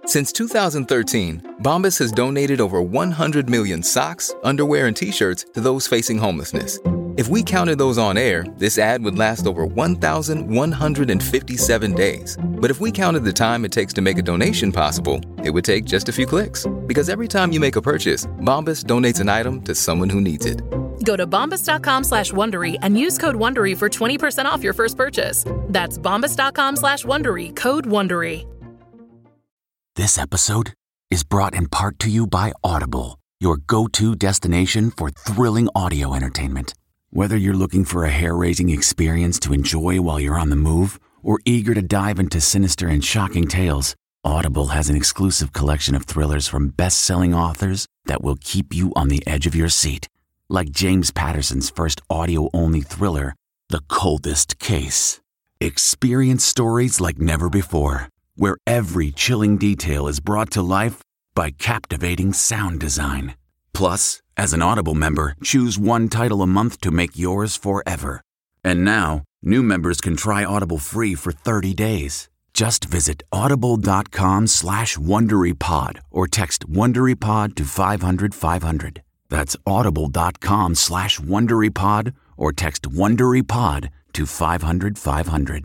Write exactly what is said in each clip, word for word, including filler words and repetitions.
Since two thousand thirteen, Bombas has donated over one hundred million socks, underwear, and T-shirts to those facing homelessness. If we counted those on air, this ad would last over one thousand one hundred fifty-seven days. But if we counted the time it takes to make a donation possible, it would take just a few clicks. Because every time you make a purchase, Bombas donates an item to someone who needs it. Go to bombas.com slash Wondery and use code Wondery for twenty percent off your first purchase. That's bombas.com slash Wondery, code Wondery. This episode is brought in part to you by Audible, your go-to destination for thrilling audio entertainment. Whether you're looking for a hair-raising experience to enjoy while you're on the move or eager to dive into sinister and shocking tales, Audible has an exclusive collection of thrillers from best-selling authors that will keep you on the edge of your seat. Like James Patterson's first audio-only thriller, The Coldest Case. Experience stories like never before, where every chilling detail is brought to life by captivating sound design. Plus, as an Audible member, choose one title a month to make yours forever. And now, new members can try Audible free for thirty days. Just visit audible.com slash WonderyPod or text WonderyPod to five hundred five hundred. That's audible.com slash WonderyPod or text WonderyPod to five hundred five hundred.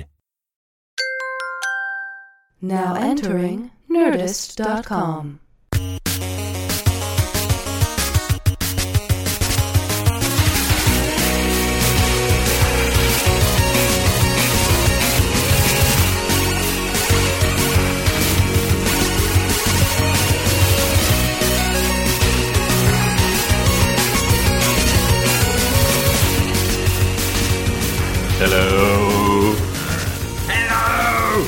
Now entering Nerdist dot com. Hello. Hello.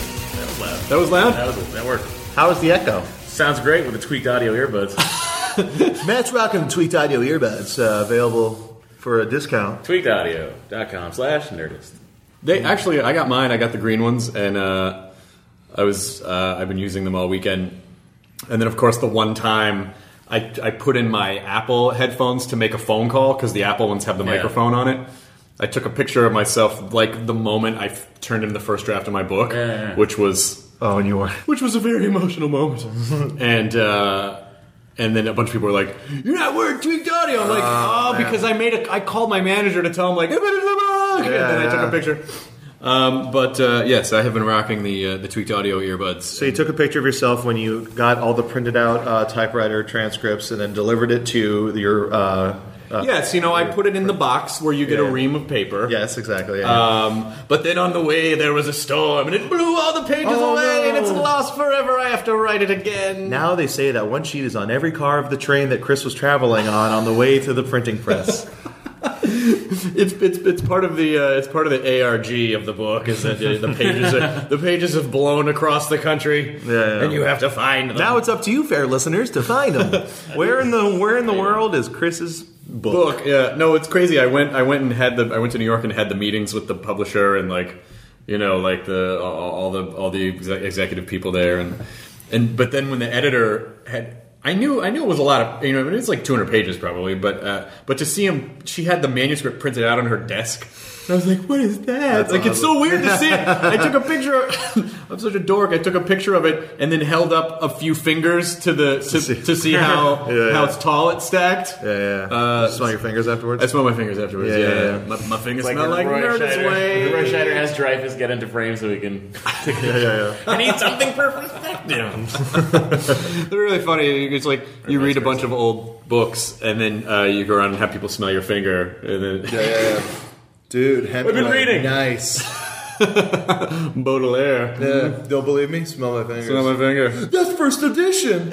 That was loud? That was that worked. How was the echo? Sounds great with the tweaked audio earbuds. Matt's rocking the tweaked audio earbuds, uh, available for a discount. tweakedaudio.com slash nerdist. They actually, I got mine. I got the green ones, and uh, I was uh, I've been using them all weekend. And then, of course, the one time I, I put in my Apple headphones to make a phone call because the Apple ones have the Yeah. microphone on it. I took a picture of myself like the moment I f- turned in the first draft of my book, Yeah, yeah, yeah. which was Oh, and you were. which was a very emotional moment. and uh, and then a bunch of people were like, "You're not wearing tweaked audio." I'm like, Oh, "Oh, man. because I made a. I called my manager to tell him like, and then I took yeah. a picture." Um, but uh, yes, I have been rocking the uh, the tweaked audio earbuds. So you took a picture of yourself when you got all the printed out uh, typewriter transcripts and then delivered it to your... Uh, uh, yes, you know, I put it in the box where you get Yeah. a ream of paper. Yes, exactly. Yeah. Um, but then on the way there was a storm and it blew all the pages Oh, away no. and it's lost forever. I have to write it again. Now they say that one sheet is on every car of the train that Chris was traveling on on the way to the printing press. It's it's it's part of the uh, it's part of the A R G of the book is that uh, the pages are, the pages have blown across the country, Yeah, yeah. and you have to find them. Now it's up to you, fair listeners, to find them. Where in the Where in the world is Chris's book? book. Yeah, no, it's crazy. I went I went and had the I went to New York and had the meetings with the publisher and like you know like the all, all the all the exec- executive people there and and but then when the editor had. I knew I knew it was a lot of you know it's like two hundred pages probably but uh, but to see him she had the manuscript printed out on her desk and I was like what is that That's like it's so awesome. weird to see it. I took a picture of, I'm such a dork I took a picture of it and then held up a few fingers to the to, see. to see how Yeah, how yeah. tall it's stacked. Yeah, yeah. Uh, Smell your fingers afterwards? I smell my fingers afterwards. Yeah, Yeah, yeah, yeah. yeah. My, my fingers Like smell like Roy Nerdist Scheider. way. Roy Scheider has Dreyfus get into frame so we can. yeah, yeah, yeah. I need something for perspective. They're really funny. It's like you read a bunch of old books and then uh, you go around and have people smell your finger. And then Yeah, yeah, yeah. Dude, hemp I've been light. reading. Nice. Baudelaire. Yeah, don't believe me? Smell my fingers. Smell my finger. That's first edition.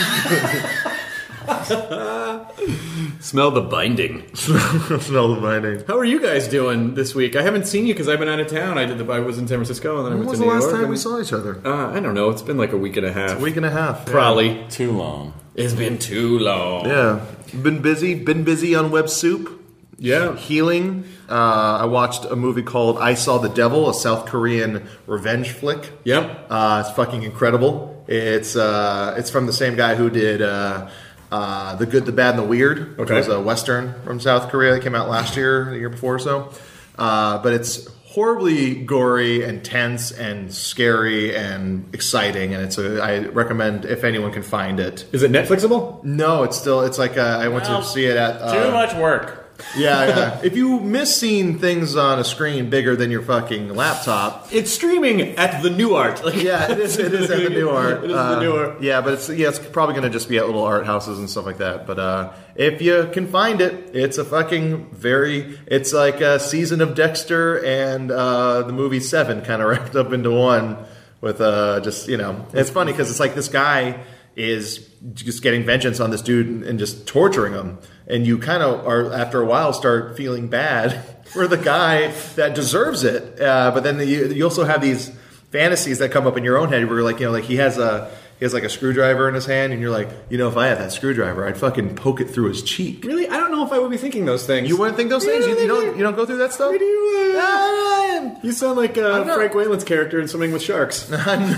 Smell the binding. Smell the binding. How are you guys doing this week? I haven't seen you because I've been out of town. I did the. I was in San Francisco and then I When went was to the New last York. time and- we saw each other? Uh, I don't know. It's been like a week and a half. A week and a half. Probably. Too long. It's been too long. Yeah. Been busy. Been busy on Web Soup. Yeah. Healing. Uh, I watched a movie called I Saw the Devil, a South Korean revenge flick. Yep. Uh, it's fucking incredible. It's uh, it's from the same guy who did uh, uh, The Good, the Bad, and the Weird, which Okay. was a Western from South Korea that came out last year, the year before or so. Uh, but it's horribly gory and tense and scary and exciting, and it's a, I recommend if anyone can find it. Is it Netflixable? No, it's still it's like uh, I went Well, to see it at uh, Too much work. Yeah, yeah. If you miss seeing things on a screen bigger than your fucking laptop, It's streaming at the New Art. Like, yeah, it is. It is at the New Art. It is Uh, the New Art. Yeah, but it's yeah, it's probably going to just be at little art houses and stuff like that. But uh, if you can find it, it's a fucking very. It's like a season of Dexter and uh, the movie Seven kind of wrapped up into one. With uh, just you know, it's funny because it's like this guy is just getting vengeance on this dude and, and just torturing him, and you kind of are after a while start feeling bad for the guy that deserves it. Uh, but then the, you, you also have these fantasies that come up in your own head where you're like, you know, like he has a he has like a screwdriver in his hand, and you're like, you know, if I had that screwdriver, I'd fucking poke it through his cheek. Really? I don't know if I would be thinking those things. You wouldn't think those things? You, you don't you don't go through that stuff? Where do you, uh, Ah, you sound like uh, not- Frank Whalen's character in Swimming with Sharks. I'm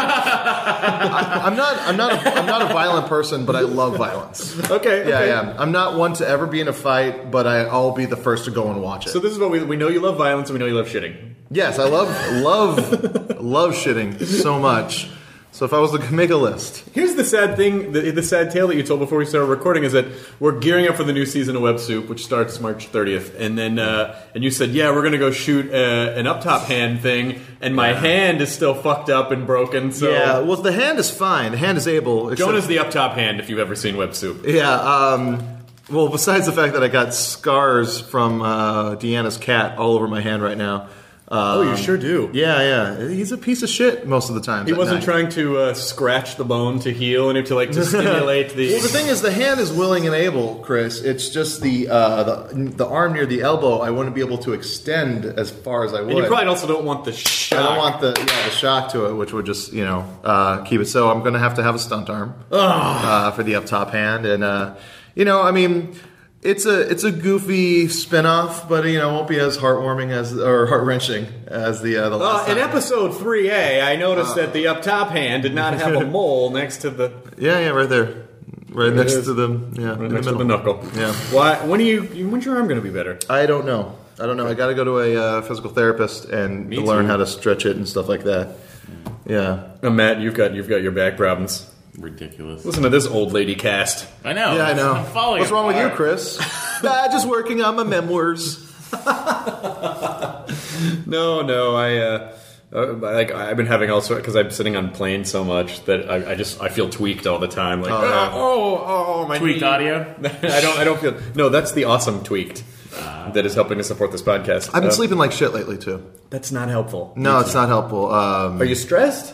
not I'm not a, I'm not a violent person, but I love violence. Okay. Yeah, okay. yeah. I'm not one to ever be in a fight, but I, I'll be the first to go and watch it. So this is what we we know you love violence and we know you love shitting. Yes, I love love love shitting so much. So if I was to make a list, Here's the sad thing, the, the sad tale that you told before we started recording is that we're gearing up for the new season of Web Soup, which starts March thirtieth, and then uh, and you said, yeah, we're gonna go shoot uh, an up top hand thing, and my hand is still fucked up and broken. So yeah. Well, the hand is fine. The hand is able. except- Jonah's the up top hand if you've ever seen Web Soup. Yeah. Um, well, besides the fact that I got scars from uh, Deanna's cat all over my hand right now. Um, Oh, you sure do. Yeah, yeah. He's a piece of shit most of the time. He wasn't trying to uh, scratch the bone to heal and to like to stimulate the. Well, the thing is, the hand is willing and able, Chris. It's just the uh, the the arm near the elbow. I wouldn't be able to extend as far as I would. And you probably also don't want the shock. I don't want the yeah the shock to it, which would just you know uh, keep it. So I'm going to have to have a stunt arm uh, for the up top hand, and uh, you know, I mean. It's a it's a goofy spin-off, but you know won't be as heartwarming as or heart wrenching as the uh, the last Uh, in time. episode three A, I noticed that the up top hand did not have a mole next to the Yeah, yeah, right there, right next is. to the yeah right in next the to the middle. knuckle. Yeah. Why? When are you? When's your arm going to be better? I don't know. I don't know. I got to go to a uh, physical therapist and Me learn too. how to stretch it and stuff like that. Yeah. Uh, Matt, you've got you've got your back problems. Ridiculous. Listen to this old lady cast. I know. Yeah, I know. I'm following What's it. wrong with you, Alright. Chris? ah, just working on my memoirs. No, no, I uh, uh, like I've been having all sorts because I'm sitting on planes so much that I, I just I feel tweaked all the time. Like Oh, yeah. oh, oh, oh, my Tweaked knee. audio? I don't I don't feel no. That's the awesome tweaked that is helping to support this podcast. I've been Uh, sleeping like shit lately too. That's not helpful. No, it's not helpful. Um, Are you stressed?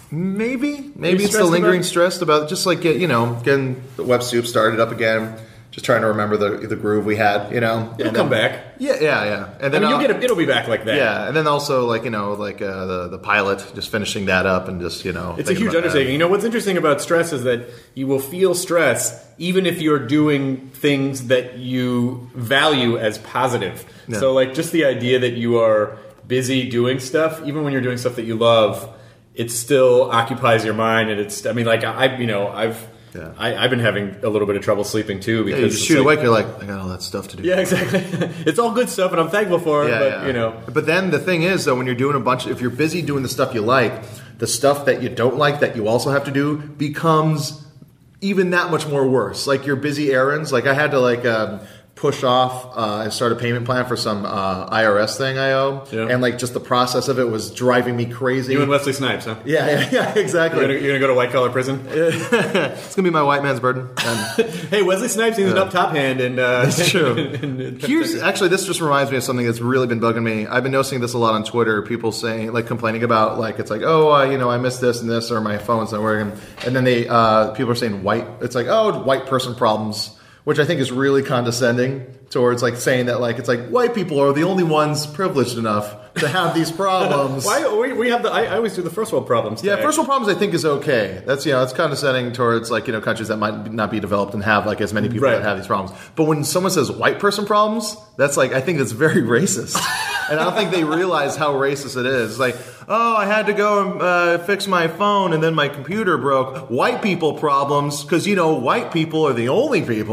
Maybe, maybe it's the stressed lingering about- stress about just like get you know getting the Web Soup started up again. Just trying to remember the the groove we had, you know. It'll And come then- back. Yeah, yeah, yeah. And I then mean, you'll I'll- get a, it'll be back like that. yeah, and then also like you know like uh, the the pilot, just finishing that up and just you know. It's a thinking huge about that. undertaking. You know, what's interesting about stress is that you will feel stress even if you're doing things that you value as positive. Yeah. So, like, just the idea that you are busy doing stuff, even when you're doing stuff that you love, it still occupies your mind. And it's, I mean, like, I, you know, I've, Yeah. I, I've been having a little bit of trouble sleeping too because Yeah, you just it's shoot like- awake. You're like, I got all that stuff to do. Yeah, exactly. It's all good stuff, and I'm thankful for it. Yeah, but yeah. you know, But then the thing is, though, when you're doing a bunch, if you're busy doing the stuff you like, the stuff that you don't like that you also have to do becomes even that much more worse. Like your busy errands. Like I had to like um, push off uh, and start a payment plan for some uh, I R S thing I owe, Yeah. and like just the process of it was driving me crazy. you and Wesley Snipes, huh? yeah, yeah, yeah, exactly. You're gonna, you're gonna go to white collar prison. It's gonna be my white man's burden. And Hey, Wesley Snipes needs an up top hand, and uh, That's true. and- and- Here's actually this just reminds me of something that's really been bugging me. I've been noticing this a lot on Twitter. People saying like complaining about like it's like oh uh, you know I missed this and this or my phone's not working, and then they uh, people are saying white. It's like oh white person problems, which I think is really condescending towards like saying that like it's like white people are the only ones privileged enough to have these problems. Why we, we have the? I, I always do the first world problems. Yeah, tag. first world problems I think is okay. That's you know, it's condescending towards like you know countries that might not be developed and have like as many people Right. that have these problems. But when someone says white person problems, that's like I think that's very racist, and I don't think they realize how racist it is. Like, oh, I had to go and uh, fix my phone, and then my computer broke. White people problems because you know white people are the only people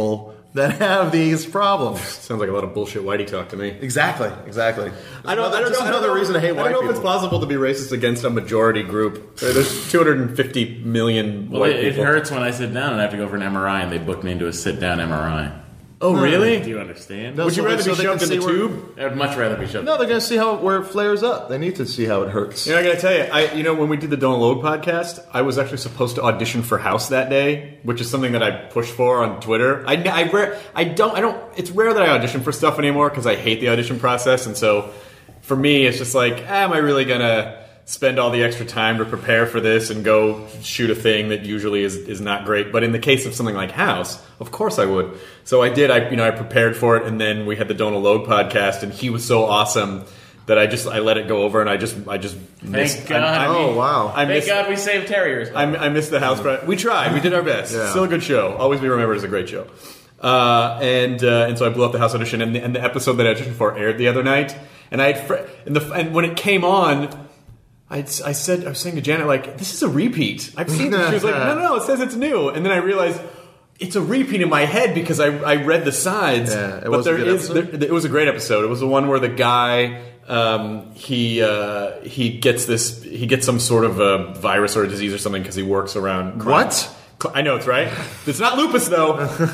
that have these problems. Sounds like a lot of bullshit whitey talk to me. Exactly, exactly. I don't, I don't just know. another I don't reason to hate I white don't know people. if it's possible to be racist against a majority group. There's two hundred fifty million Well, white it, it people. hurts when I sit down and I have to go for an M R I, and they book me into a sit-down M R I. Oh, really? Do you understand? No, Would so you they- rather so be they can shoved in the see where- tube? I'd much rather be shoved. No, they're going to see how where it flares up. They need to see how it hurts. You know, I gotta tell you, I you know when we did the Don't Load podcast, I was actually supposed to audition for House that day, which is something that I push for on Twitter. I I, rare, I don't I don't. It's rare that I audition for stuff anymore because I hate the audition process, and so for me, it's just like, ah, am I really gonna spend all the extra time to prepare for this and go shoot a thing that usually is, is not great? But in the case of something like House, of course I would. So I did. I you know I prepared for it, and then we had the Don't Load podcast, and he was so awesome that I just I let it go over, and I just I just missed. Thank God. I, I, Oh, wow. I Thank missed, God we saved terriers. I, I missed the House. Pro- we tried. We did our best. Yeah. Still a good show. Always be remembered as a great show. Uh, and uh, and so I blew up the House audition, and the, and the episode that I auditioned for aired the other night. And I had fr- and the and when it came on, I I said I was saying to Janet, like, this is a repeat. I've seen this. She was like, no, no, no, it says it's new. And then I realized it's a repeat in my head because I I read the sides. Yeah, it but was a there good is episode? there, it was a great episode. It was the one where the guy. Um, he uh, he gets this. He gets some sort of a virus or a disease or something because he works around. Crime. What? I know it's right. It's not lupus though.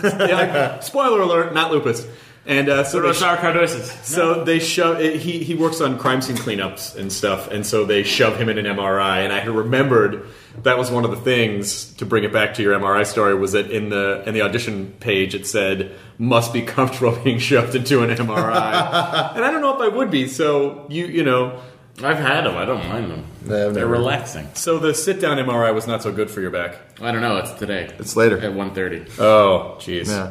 Yeah, spoiler alert, not lupus. And uh, so they sh- Sarcoidosis. so they shove. It, he he works on crime scene cleanups and stuff, and so they shove him in an M R I. And I had remembered that was one of the things to bring it back to your M R I story was that in the in the audition page it said must be comfortable being shoved into an M R I, and I don't know if I would be. So you you know. I've had them. I don't mind them. Yeah, I've They're never- relaxing. So the sit down M R I was not so good for your back. I don't know. It's today. It's later. At one thirty. Oh, jeez. Yeah.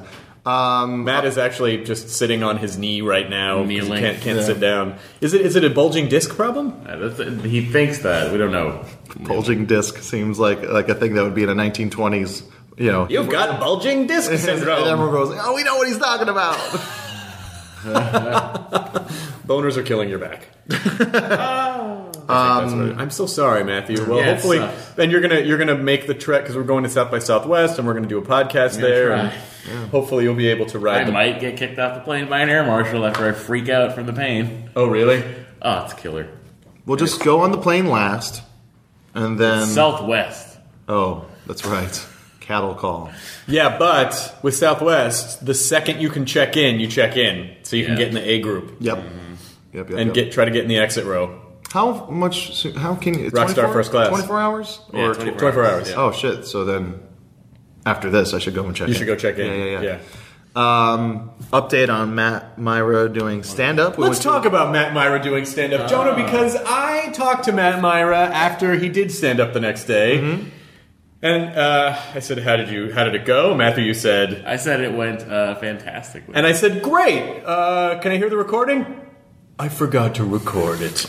Um, Matt is actually just sitting on his knee right now. 'cause he Kneeling. can't can't Yeah. sit down. Is it is it a bulging disc problem? Uh, that's- He thinks that. We don't know. bulging disc seems like like a thing that would be in a nineteen twenties. You know, You've got bulging disc and syndrome. everyone goes, "Oh, we know what he's talking about." Boners are killing your back. I think that's what it- I'm so sorry, Matthew. Well, Yeah, it hopefully, sucks. then you're gonna you're gonna make the trek because we're going to South by Southwest and we're gonna do a podcast there. try. And hopefully, you'll be able to ride. I the- might get kicked off the plane by an air marshal after I freak out from the pain. Oh, really? Oh, it's killer. We'll just go on the plane last, and then Southwest. oh, that's right, cattle call. Yeah, but with Southwest, the second you can check in, you check in, so you can Yeah. get in the A group Yep. Yep, yep, and yep. get try to get in the exit row. How much? so- How can you? Rockstar twenty-four first class. Twenty-four hours. Yeah, Or twenty-four twenty-four hours. Yeah. oh shit! So then, after this, I should go and check. You in. should go check in. Yeah, yeah, yeah. yeah. Um, update on Matt Myra doing stand up. Let's talk about Matt Myra doing stand up, Jonah, because I talked to Matt Myra after he did stand up the next day. Mm-hmm. And uh, I said, "How did you? How did it go?" Matthew, you said, I said it went uh, fantastically. and I said, "Great. Uh, can I hear the recording?" I forgot to record it.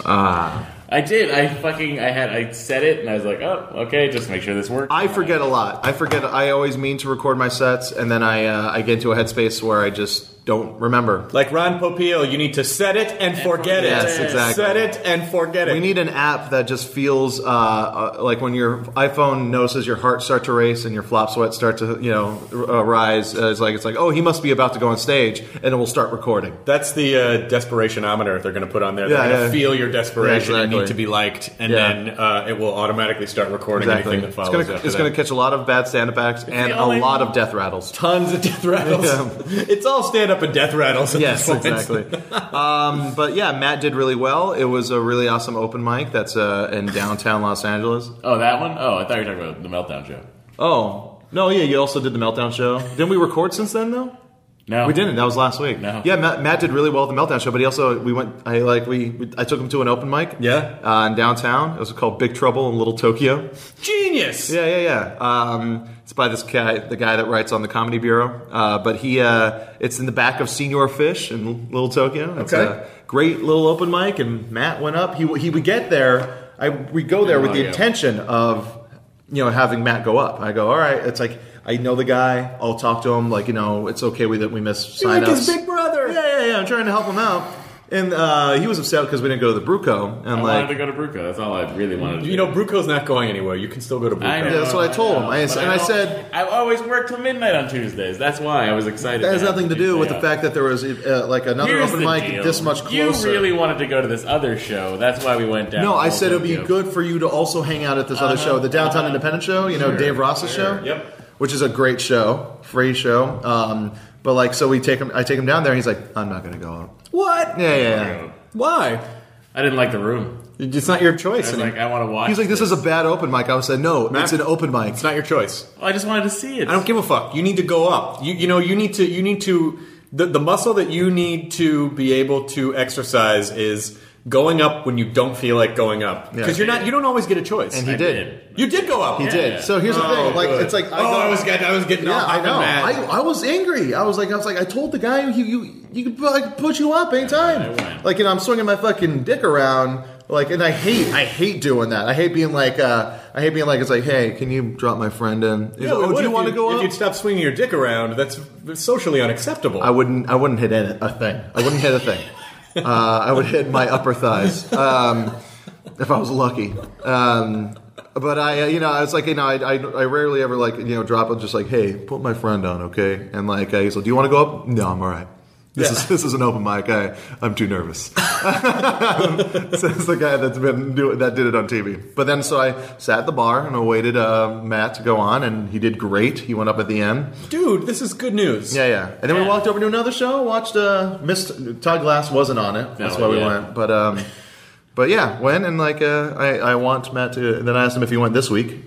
I did. I fucking. I had. I said it, and I was like, "Oh, okay. Just make sure this works." I forget a lot. I forget. I always mean to record my sets, and then I uh, I get into a headspace where I just don't remember. Like Ron Popeil, you need to set it and forget it. Yes, exactly. Set it and forget it. We need an app that just feels uh, uh, like when your iPhone notices your heart start to race and your flop sweat start to you know uh, rise. Uh, it's like it's like oh he must be about to go on stage, and it will start recording. That's the uh, desperationometer they're going to put on there. Yeah, They're going to yeah. feel your desperation Yeah, and exactly. need to be liked, and Yeah. then uh, it will automatically start recording Exactly. anything that It's follows gonna after it's that. gonna catch a lot of bad stand-up acts and a only- lot of death rattles. Tons of death rattles. Yeah. It's all stand up and death rattles. At Yes, this point. exactly. um, but yeah, Matt did really well. It was a really awesome open mic that's uh, in downtown Los Angeles. Oh, that one. Oh, I thought you were talking about the Meltdown show. Oh no, yeah, you also did the Meltdown show. Didn't we record since then though? No, We didn't. That was last week. No. Yeah, Matt, Matt did really well at the Meltdown show, but he also we went. I like we. we I took him to an open mic. Yeah. Uh, in downtown. It was called Big Trouble in Little Tokyo. Genius. Yeah, yeah, yeah. Um, it's by this guy, the guy that writes on the Comedy Bureau. Uh, but he, uh, it's in the back of Senior Fish in Little Tokyo. It's Okay. a great little open mic, and Matt went up. He he would get there. I we go there with the audio. intention of you know having Matt go up. I go, all right. It's like I know the guy. I'll talk to him. Like you know, it's okay we that we miss You're sign like ups. his big brother. Yeah, yeah, yeah. I'm trying to help him out. And uh, he was upset because we didn't go to the Bruco. And I like, wanted to go to Bruco. That's all I really wanted to do. You know, Bruco's not going anywhere. You can still go to Bruco. I know, Yeah, that's what I told him. I, But and I don't- said, I always work till midnight on Tuesdays. That's why I was excited. that has to have nothing to do Tuesday with the off. fact that there was uh, like another Here's open the mic deal. this much closer. You really wanted to go to this other show. That's why we went down. No, I said it would be Tokyo. good for you to also hang out at this other Uh-huh, show, the Downtown uh-huh. Independent show, you know, Sure, Dave Ross's sure. show. Yep. Which is a great show, free show. Um, but like, so we take him, I take him down there, and he's like, I'm not going to go out. What? Yeah, yeah, yeah. Why? I didn't like the room. It's not your I choice. was and like, I want to watch. He's like, this is a bad open mic. I was like, no, Matt, it's an open mic. It's not your choice. I just wanted to see it. I don't give a fuck. You need to go up. You you know you need to you need to the the muscle that you need to be able to exercise is going up when you don't feel like going up because Yeah. you're not you don't always get a choice. And he I did. You did go up. He Yeah. did. So here's the Oh, thing. Like, good. it's like, I oh, go- I was getting I was getting all Yeah, I hot know. and mad. I, I was angry. I was like, I was like, I told the guy, you, you, you could I could put you up anytime. I went. Like, you know, I'm swinging my fucking dick around. Like, and I hate, I hate doing that. I hate being like, uh, I hate being like, it's like, hey, can you drop my friend in? He's Yeah, like, we oh, would do you if want to go If up? you'd stop swinging your dick around, that's socially unacceptable. I wouldn't, I wouldn't hit any- a thing. I wouldn't hit a thing. Uh, I would hit my upper thighs um, if I was lucky. Um, but I, uh, you know, I was like, you know, I, I, I rarely ever like, you know, drop it just like, hey, put my friend on, okay? And like, uh, he's like, do you want to go up? No, I'm all right. This Yeah. is this is an open mic. I I'm too nervous. Says the guy that's been doing that did it on T V. But then so I sat at the bar and awaited uh, Matt to go on, and he did great. He went up at the end. Dude, this is good news. Yeah, yeah. And then we walked over to another show. Watched uh, missed Todd Glass wasn't on it. That's No, why we yeah. went. But um, but yeah, went and like uh, I I want Matt to. Then I asked him if he went this week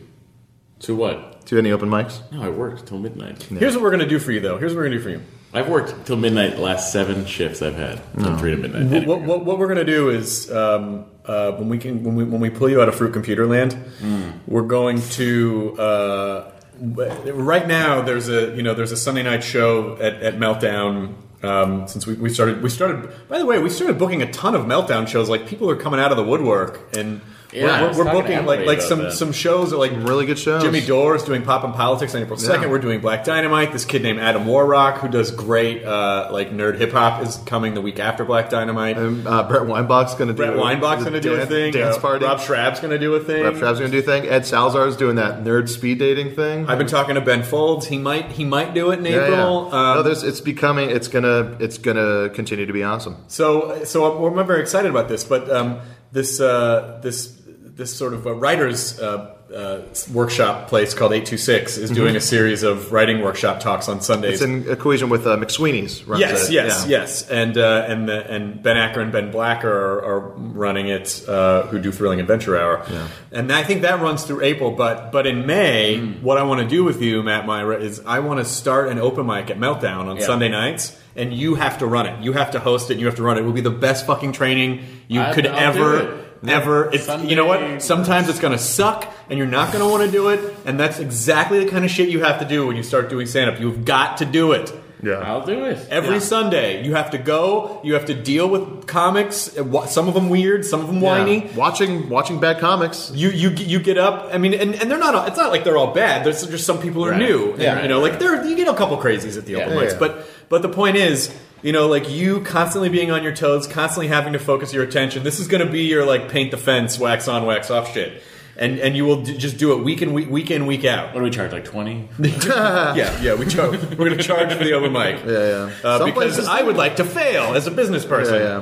To what? to any open mics. No, I worked till midnight. Here's what we're gonna do for you, though. Here's what we're gonna do for you. I've worked till midnight the last seven shifts I've had. Till three to midnight. What, Anyway. what, what, what we're gonna do is um, uh, when we can when we when we pull you out of Fruit Computer Land, we're going to uh, right now. There's a you know there's a Sunday night show at, at Meltdown. Um, since we, we started, we started. By the way, we started booking a ton of Meltdown shows. Like people are coming out of the woodwork, and Yeah, I we're, was we're, we're talking to booking like Emily like about some that. some shows. That, like Really good shows. Jimmy Dore is doing Pop and Politics on April second. Yeah. We're doing Black Dynamite. This kid named Adam Warrock, who does great uh, like nerd hip hop, is coming the week after Black Dynamite. And, uh, Brett Weinbach's going to do. Brett Weinbach's going to do a dance- thing. Dance Uh, party. Rob Schrab's going to do a thing. Rob Travis going to do a thing. Ed Salzar's doing that nerd speed dating thing. I've been talking to Ben Folds. He might he might do it in Yeah, April. yeah. Um, no, there's, it's becoming. It's gonna. It's gonna continue to be awesome. so so I'm, I'm very excited about this. But um, this uh, this this sort of a writers uh, uh, workshop place called eight two six is doing a series of writing workshop talks on Sundays. Mm-hmm. It's in cohesion with uh, McSweeney's. runs Yes, it. yes, Yeah. yes, and uh, and the, and Ben Acker and Ben Blacker are, are running it, uh, who do Thrilling Adventure Hour, Yeah. and I think that runs through April. But but in May, Hmm. what I want to do with you, Matt Myra, is I want to start an open mic at Meltdown on Yeah. Sunday nights, and you have to run it. You have to host it. And you have to run it. It will be the best fucking training you I- could I'll ever. do it. Ever, it's Sunday- you know what? Sometimes it's going to suck, and you're not going to want to do it, and that's exactly the kind of shit you have to do when you start doing stand up. You've got to do it. Yeah. I'll do it. Every Yeah. Sunday, you have to go. You have to deal with comics. uh, wa- Some of them weird, some of them whiny. Yeah. Watching watching bad comics. You you you get up. I mean, and, and they're not. all- It's not like they're all bad. There's just some people are Right. new. Yeah. And, you know, like there you get a couple crazies at the Yeah. open Yeah, mics. yeah. But but the point is, you know, like you constantly being on your toes, constantly having to focus your attention. This is going to be your like paint the fence, wax on, wax off shit. And and you will d- just do it week in week week in week out. What do we charge? Like twenty? yeah, yeah. We char- we're going to charge for the open mic. Yeah, yeah. Uh, Some because places I would like to fail as a business person. Yeah,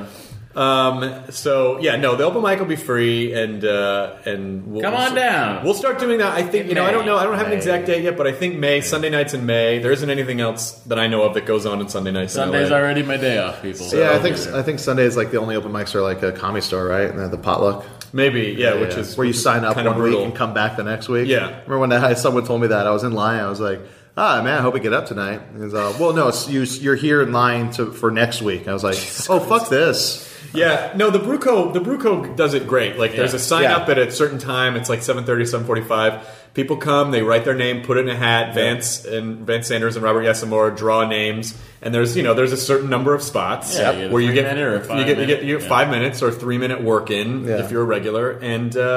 Um, so yeah, no, the open mic will be free, and uh, and we'll, Come on we'll, down. We'll start doing that. I think In you know. I don't know. I don't have an May. exact date yet, but I think May, Sunday nights in May. There isn't anything else that I know of that goes on on Sunday nights. in Sunday's L A. already my day off, people. yeah. I think I think Sunday is like the only open mics are like a comedy store, right? And they have the potluck. Maybe, yeah, which is where you which is sign up kinda one brutal. week and come back the next week. Yeah. Remember when that, someone told me that I was in line. I was like, "Ah, man, I hope we get up tonight." He was, uh, well, no, it's, you, you're here in line to for next week. I was like, "Oh, fuck this." Yeah, no, the Bruco, the Bruco does it great. Like, there's a sign Yeah. up at a certain time. It's like seven thirty, seven forty-five. People come, they write their name, put it in a hat. Vance and Vance Sanders and Robert Yasamora draw names, and there's you know there's a certain number of spots Yeah, you get a where you get three-minute or a you get you get, you five-minute, get yeah. five minutes or three minute work in Yeah. if you're a regular, and uh,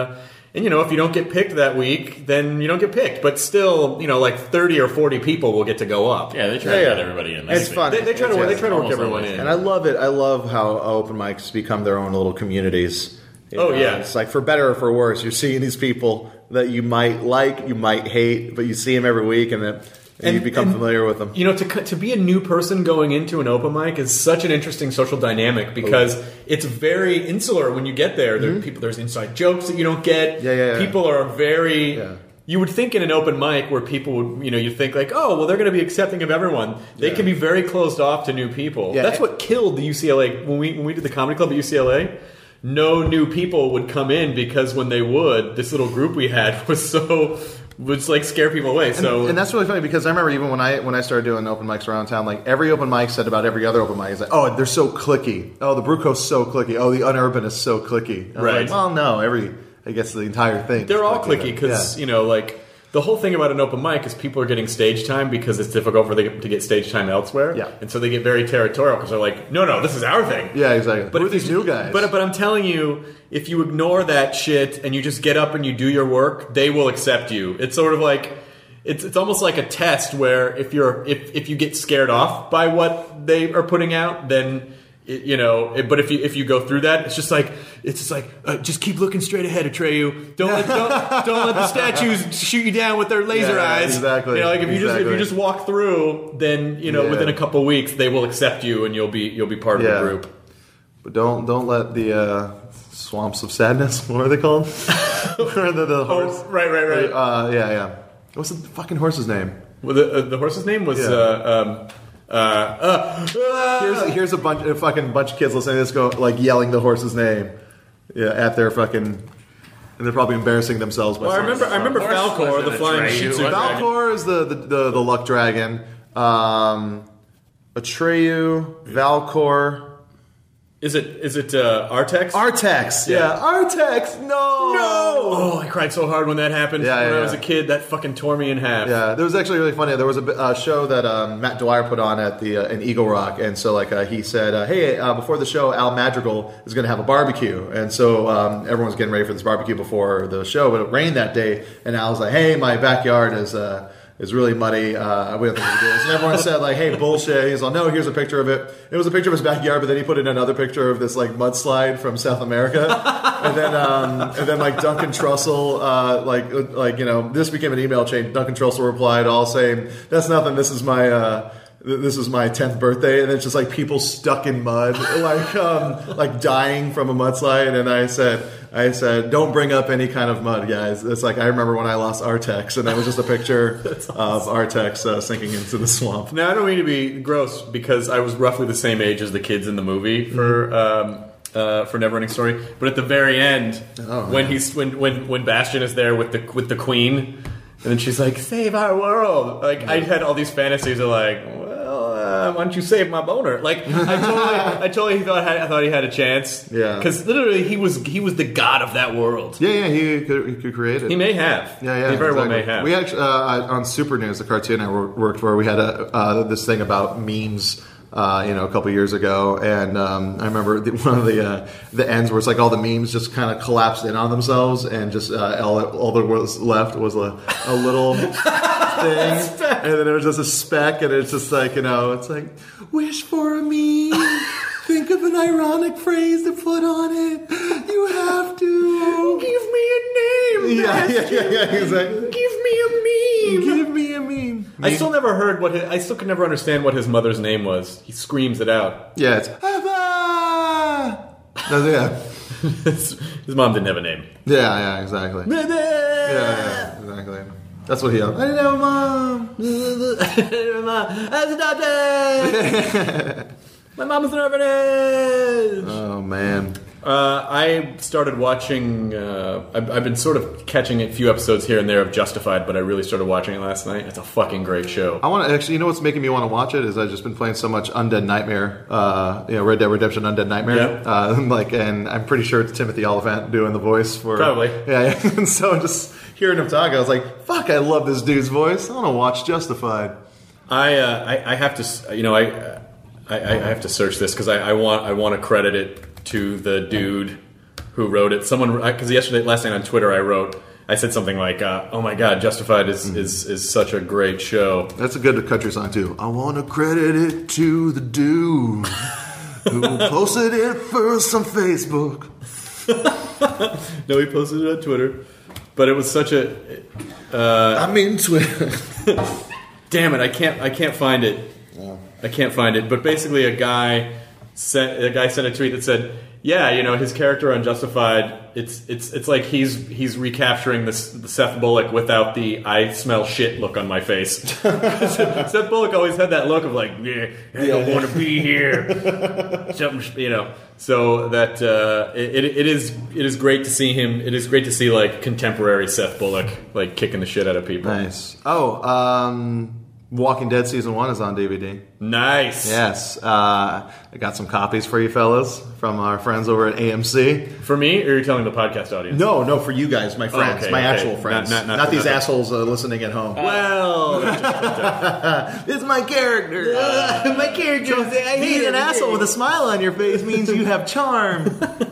And, you know, if you don't get picked that week, then you don't get picked. But still, you know, like thirty or forty people will get to go up. Yeah, they try Yeah, to yeah. get everybody in. It's fun. They, they try to It's- they try to work almost everyone always. in. And I love it. I love how open mics become their own little communities. You Oh, know, yeah. It's like, for better or for worse, you're seeing these people that you might like, you might hate, but you see them every week, and then and, you And- become and, familiar with them. You know, to to be a new person going into an open mic is such an interesting social dynamic because Oh. it's very insular when you get there. There are people, there's inside jokes that you don't get. Mm-hmm. Yeah, yeah, yeah. People are very. Yeah. You would think in an open mic where people would, you know, you think like, oh, well, they're going to be accepting of everyone. They Yeah. can be very closed off to new people. Yeah. That's what killed the U C L A when we when we did the comedy club at U C L A. No new people would come in because when they would, this little group we had was so would like scare people away. So And, and that's really funny because I remember even when I when I started doing open mics around town, like every open mic said about every other open mic is like, oh, they're so cliquey. Oh, the Brew Coast's so cliquey. Oh, the Unurban is so cliquey. And I'm Right. like, well, no, every I guess the entire thing. they're is all cliquey because you know, like the whole thing about an open mic is people are getting stage time because it's difficult for them to get stage time elsewhere. Yeah. and so they get very territorial because they're like, no, no, this is our thing. Yeah, exactly. But Who are if these you- new guys? But but I'm telling you, if you ignore that shit and you just get up and you do your work, they will accept you. It's sort of like it's it's almost like a test where if you're if if you get scared off by what they are putting out, then. It, you know, it, but if you if you go through that, it's just like it's just like uh, just keep looking straight ahead, Atreyu. Don't let don't, don't let the statues shoot you down with their laser Yeah, eyes. exactly, You know, like if you just if exactly. you just walk through, then you know Yeah. within a couple of weeks they will accept you and you'll be you'll be part of Yeah. the group. But don't don't let the uh, swamps of sadness. What are they called? Or the, the horse. Oh, right, right, right. Uh, yeah, yeah. What's the fucking horse's name? Well, the uh, the horse's name was Yeah. uh, um, uh, uh, Here's here's a bunch a fucking bunch of kids listening to this go like yelling the horse's name. Yeah, at their fucking, and they're probably embarrassing themselves. By Well, I saying remember I remember Horse Falcor, wasn't the a flying Atreyu, Shih Tzu was it? dragon. Valcor is the the, the, the luck dragon. Um, Atreyu, Valcor, Is it is it uh, Artex? Artex. Yeah, Artex. No, No! Oh, I cried so hard when that happened. Yeah, when yeah, I was a yeah. kid, that fucking tore me in half. Yeah, there was actually really funny. There was a bi- uh, show that um, Matt Dwyer put on at the uh, in Eagle Rock, and so like uh, he said, uh, "Hey, uh, before the show, Al Madrigal is going to have a barbecue," and so um, everyone was getting ready for this barbecue before the show, but it rained that day, and Al was like, "Hey, my backyard is." Uh, is really muddy. Uh, we don't think we can do this. And everyone said like, "Hey, bullshit." He's like, "No, here's a picture of it." It was a picture of his backyard, but then he put in another picture of this like mudslide from South America, and then um, and then like Duncan Trussell, uh, like like you know, this became an email chain. Duncan Trussell replied, all saying, "That's nothing. This is my." Uh, This is my tenth birthday, and it's just like people stuck in mud, like um, like dying from a mudslide. And I said, I said, don't bring up any kind of mud, guys. It's like I remember when I lost Artex, and that was just a picture of Artex uh, sinking into the swamp. Now, I don't mean to be gross because I was roughly the same age as the kids in the movie for um, uh, for Neverending Story. But at the very end, Oh, when man. he's when, when when Bastion is there with the with the Queen, and then she's like, "Save our world!" Like I had all these fantasies of like, well, uh, why don't you save my boner? Like I totally, I totally thought I thought he had a chance. Yeah. because literally he was he was the god of that world. Yeah, yeah, he could, he could create it. He may have. Yeah, yeah, He very well exactly. may have. We actually uh, on Super News, the cartoon I wor- worked for, we had a uh, this thing about memes. Uh, you know, a couple years ago, and um, I remember the, one of the uh, the ends where it's like all the memes just kind of collapsed in on themselves, and just uh, all, all there was left was a, a little thing, and then it was just a speck, and it's just like, you know, it's like wish for a meme. Think of an ironic phrase to put on it. You have to Give me a name. Yeah, yeah, yeah, yeah, exactly. Give me a meme. Give me a meme. I still never heard what his, I still could never understand what his mother's name was. He screams it out. Yeah, it's Ava. That's it. Yeah. his, his mom didn't have a name. Yeah, yeah, exactly. Yeah, yeah, exactly. That's what he yelled. I didn't have a mom. I was adopted. My mom was an orphanage. Oh man. Uh, I started watching. Uh, I've, I've been sort of catching a few episodes here and there of Justified, but I really started watching it last night. It's a fucking great show. I want to actually. You know what's making me want to watch it is I've just been playing so much Undead Nightmare. Uh, you know, Red Dead Redemption Undead Nightmare. Yeah. Uh, like, and I'm pretty sure it's Timothy Olyphant doing the voice for. Probably. Yeah. yeah. And so just hearing him talk, I was like, "Fuck! I love this dude's voice. I want to watch Justified." I, uh, I I have to. You know, I I, I have to search this because I, I want I want to credit it to the dude who wrote it. Someone because yesterday, last night on Twitter, I wrote. I said something like, uh, "Oh my God, Justified is, mm. is is such a great show." That's a good country song too. I want to credit it to the dude who posted it first on Facebook. No, he posted it on Twitter, but it was such a. Uh, I mean Twitter. Damn it! I can't. I can't find it. Yeah. I can't find it. But basically, a guy sent a guy sent a tweet that said, "Yeah, you know, his character on Justified. It's it's it's like he's he's recapturing this the Seth Bullock without the I smell shit look on my face. Seth Bullock always had that look of like, yeah, I don't want to be here. Something, you know. So that uh, it, it is it is great to see him. It is great to see like contemporary Seth Bullock like kicking the shit out of people. Nice. Oh, um, Walking Dead season one is on D V D. Nice. Yes. Uh, I got some copies for you fellas from our friends over at A M C. For me, or are you telling the podcast audience? No, no, for you guys, my friends, oh, okay, my okay. actual friends, not, not, not, not these not assholes uh, listening at home. Uh, well, it's my character. Uh, my character. So, being an asshole with a smile on your face means you have charm.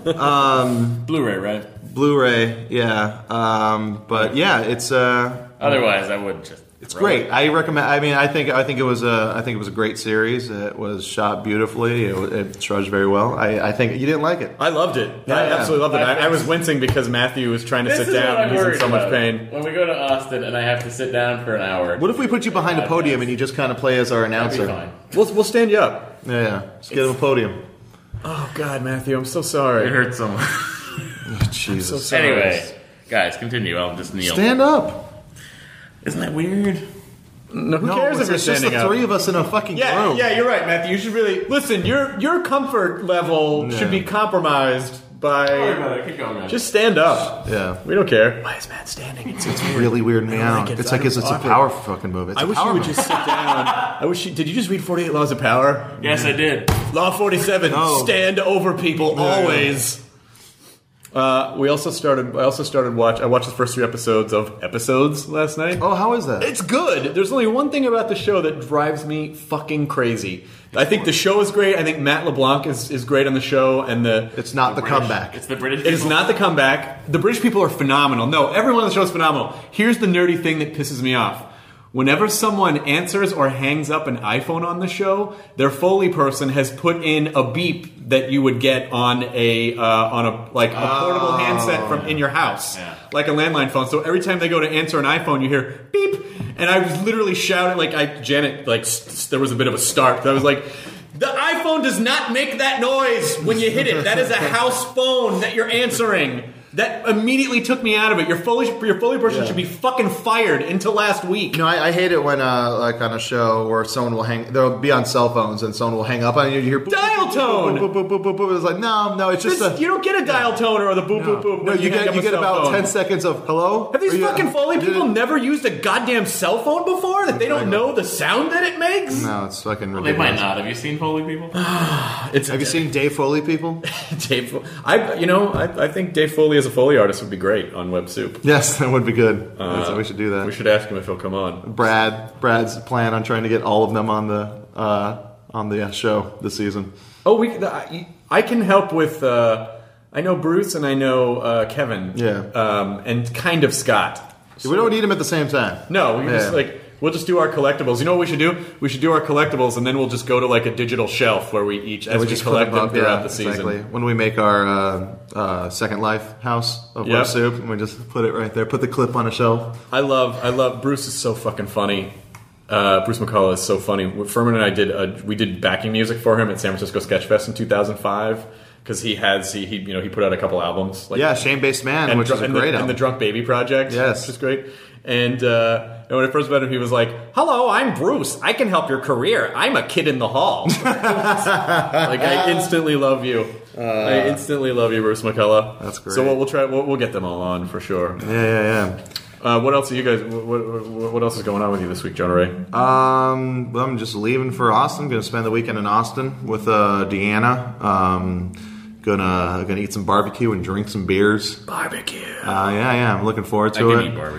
um, Blu-ray, right? Blu-ray, yeah. Um, but yeah, it's. Uh, Otherwise, I would just. It's great. It. I recommend. I mean, I think. I think it was a. I think it was a great series. It was shot beautifully. It, it trudged very well. I, I think you didn't like it. I loved it. Yeah, I yeah. absolutely loved it. I, I was wincing because Matthew was trying to this sit down and he's in so much about. pain. When we go to Austin and I have to sit down for an hour. What if we put you behind a podium and you just kind of play as our announcer? That'd be fine. We'll we'll stand you up. Yeah, yeah. Just get him a podium. Oh God, Matthew, I'm so sorry. It hurts so much. Oh, Jesus. So sorry. Anyway, guys, continue. I'll just kneel. Stand up. Isn't that weird? No, who no, cares if you're it's standing just the up? three of us in a fucking yeah, room. Yeah, you're right, Matthew. You should really listen. Your your comfort level yeah. should be compromised by. Sorry about it. Keep going, man. Just stand up. Yeah, we don't care. Why is Matt standing? It's, it's really weird me out. It's like it's, it's a power fucking move. It's I a wish power you would move. just sit down. I wish. You, did you just read forty-eight Laws of Power? Yes, I did. Law forty-seven. No. Stand over people no, always. No. Uh, we also started. I also started watch. I watched the first three episodes of Episodes last night. Oh, how is that? It's good. There's only one thing about the show that drives me fucking crazy. I think the show is great. I think Matt LeBlanc is, is great on the show, and the it's not the, the comeback. It's the British. It is not the comeback. The British people are phenomenal. No, everyone on the show is phenomenal. Here's the nerdy thing that pisses me off. Whenever someone answers or hangs up an iPhone on the show, their Foley person has put in a beep that you would get on a uh, on a like a portable oh. handset from in your house, yeah. like a landline phone. So every time they go to answer an iPhone, you hear beep, and I was literally shouting like I Janet like st- there was a bit of a start. I was like, the iPhone does not make that noise when you hit it. That is a house phone that you're answering. That immediately took me out of it. Your Foley, your Foley person yeah. should be fucking fired until last week. No, I, I hate it when, uh, like, on a show where someone will hang. They'll be on cell phones and someone will hang up on you. You hear boop, dial boop, tone. Boop, boop, boop, boop, boop. It's like no, no. It's just this, a, you don't get a dial tone or the boop no. boop boop. No, when you hang get up you a get cell about phone. ten seconds of hello. Have these you, fucking Foley did people it, never used a goddamn cell phone before? That they don't know the sound that it makes? No, it's fucking Well, ridiculous. they might not. Have you seen Foley people? It's Have you seen Dave Foley people? Dave? Fo- I you know I, I think Dave Foley as a Foley artist would be great on Web Soup. Yes, that would be good. Uh, so we should do that. We should ask him if he'll come on. Brad, Brad's plan on trying to get all of them on the uh, on the show this season. Oh, we. The, I, I can help with. Uh, I know Bruce and I know uh, Kevin. Yeah. Um, and kind of Scott. So we don't need them at the same time. No, we yeah. just like we'll just do our collectibles. You know what we should do? We should do our collectibles, and then we'll just go to like a digital shelf where we each as we we, just collect put them up, throughout yeah, the season. Exactly. When we make our uh, uh, Second Life house of Yep. Web Soup, and we just put it right there. Put the clip on a shelf. I love, I love. Bruce is so fucking funny. Uh, Bruce McCullough is so funny. Furman and I did a, we did backing music for him at San Francisco Sketch Fest in two thousand five because he has he, he you know he put out a couple albums. Like, Yeah, Shame Based Man, and, which is a and great the, album. and the Drunk Baby Project, Yes. which is great. And, uh, and when I first met him, he was like, "Hello, I'm Bruce. I can help your career. I'm a kid in the hall." Like I instantly love you. Uh, I instantly love you, Bruce McCullough. That's great. So we'll, we'll try. We'll, we'll get them all on for sure. Yeah, yeah, yeah. Uh, what else are you guys? What, what, what else is going on with you this week, Jonah Ray? Um, well, I'm just leaving for Austin. Going to spend the weekend in Austin with uh, Deanna. Um, gonna gonna eat some barbecue and drink some beers. Barbecue. Uh, yeah, yeah. I'm looking forward I to can it. eat barbecue.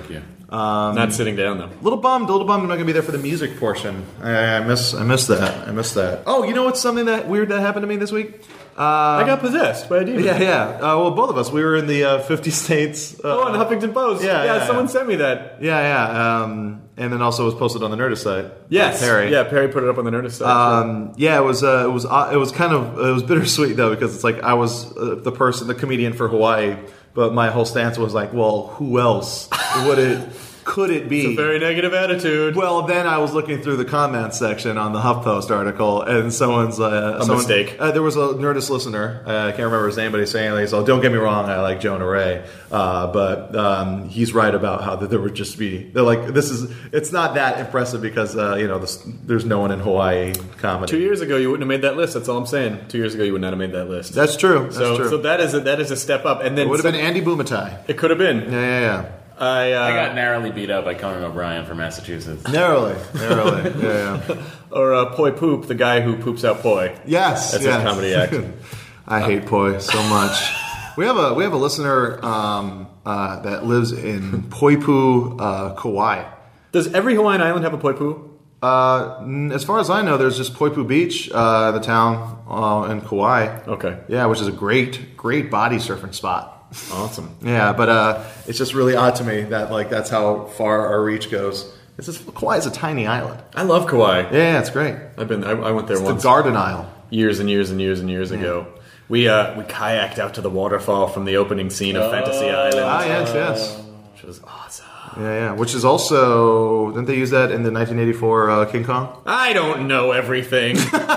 Um, Not sitting down though. Little bummed, a little bummed I'm not gonna be there for the music portion. I, I miss, I miss that. I miss that. Oh, you know what's something that weird that happened to me this week? Uh, I got possessed by a demon. Yeah, yeah. Uh, well, both of us. We were in the uh, fifty states. Uh, Oh, on the Huffington Post. Yeah, yeah. yeah, someone yeah. sent me that. Yeah, yeah. Um, and then also was posted on the Nerdist site. Yes, Perry. Yeah, Perry put it up on the Nerdist site. Um, yeah, it was. Uh, it was. Uh, it was kind of. It was bittersweet though because it's like I was uh, the person, the comedian for Hawaii, but my whole stance was like, well, who else would it? Could it be? It's a very negative attitude. Well, then I was looking through the comments section on the HuffPost article, and someone's uh, a someone, mistake. Uh, there was a Nerdist listener. Uh, I can't remember his name, but he's saying, like, so don't get me wrong, I like Jonah Ray, uh, but um, he's right about how that there would just be. They're like, this is. It's not that impressive because uh, you know this, there's no one in Hawaii comedy. Two years ago, you wouldn't have made that list. That's all I'm saying. Two years ago, you would not have made that list. That's true. That's so, true. so that is a, that is a step up. And then it would have so, been Andy Bumatai. It could have been. Yeah, yeah, yeah. I, uh, I got narrowly beat up by Conan O'Brien from Massachusetts. Narrowly, narrowly. Yeah, yeah. Or uh, Poi Poop, the guy who poops out poi. Yes, That's yes. his comedy act. I hate poi so much. We have a we have a listener um, uh, that lives in Poipu, uh, Kauai. Does every Hawaiian island have a Poi Poo? Uh, n- as far as I know, there's just Poipu Beach, uh, the town uh, in Kauai. Okay. Yeah, which is a great, great body surfing spot. Awesome. Yeah, but uh, it's just really odd to me that like that's how far our reach goes. It's just Kauai is a tiny island. I love Kauai. Yeah, yeah, it's great. I've been. I, I went there It's once. the Garden Isle. Years and years and years and years ago. We uh, we kayaked out to the waterfall from the opening scene of Fantasy Island. Ah, yes, yes. Which was awesome. Yeah, yeah. Which is also didn't they use that in the nineteen eighty-four uh, King Kong? I don't know everything.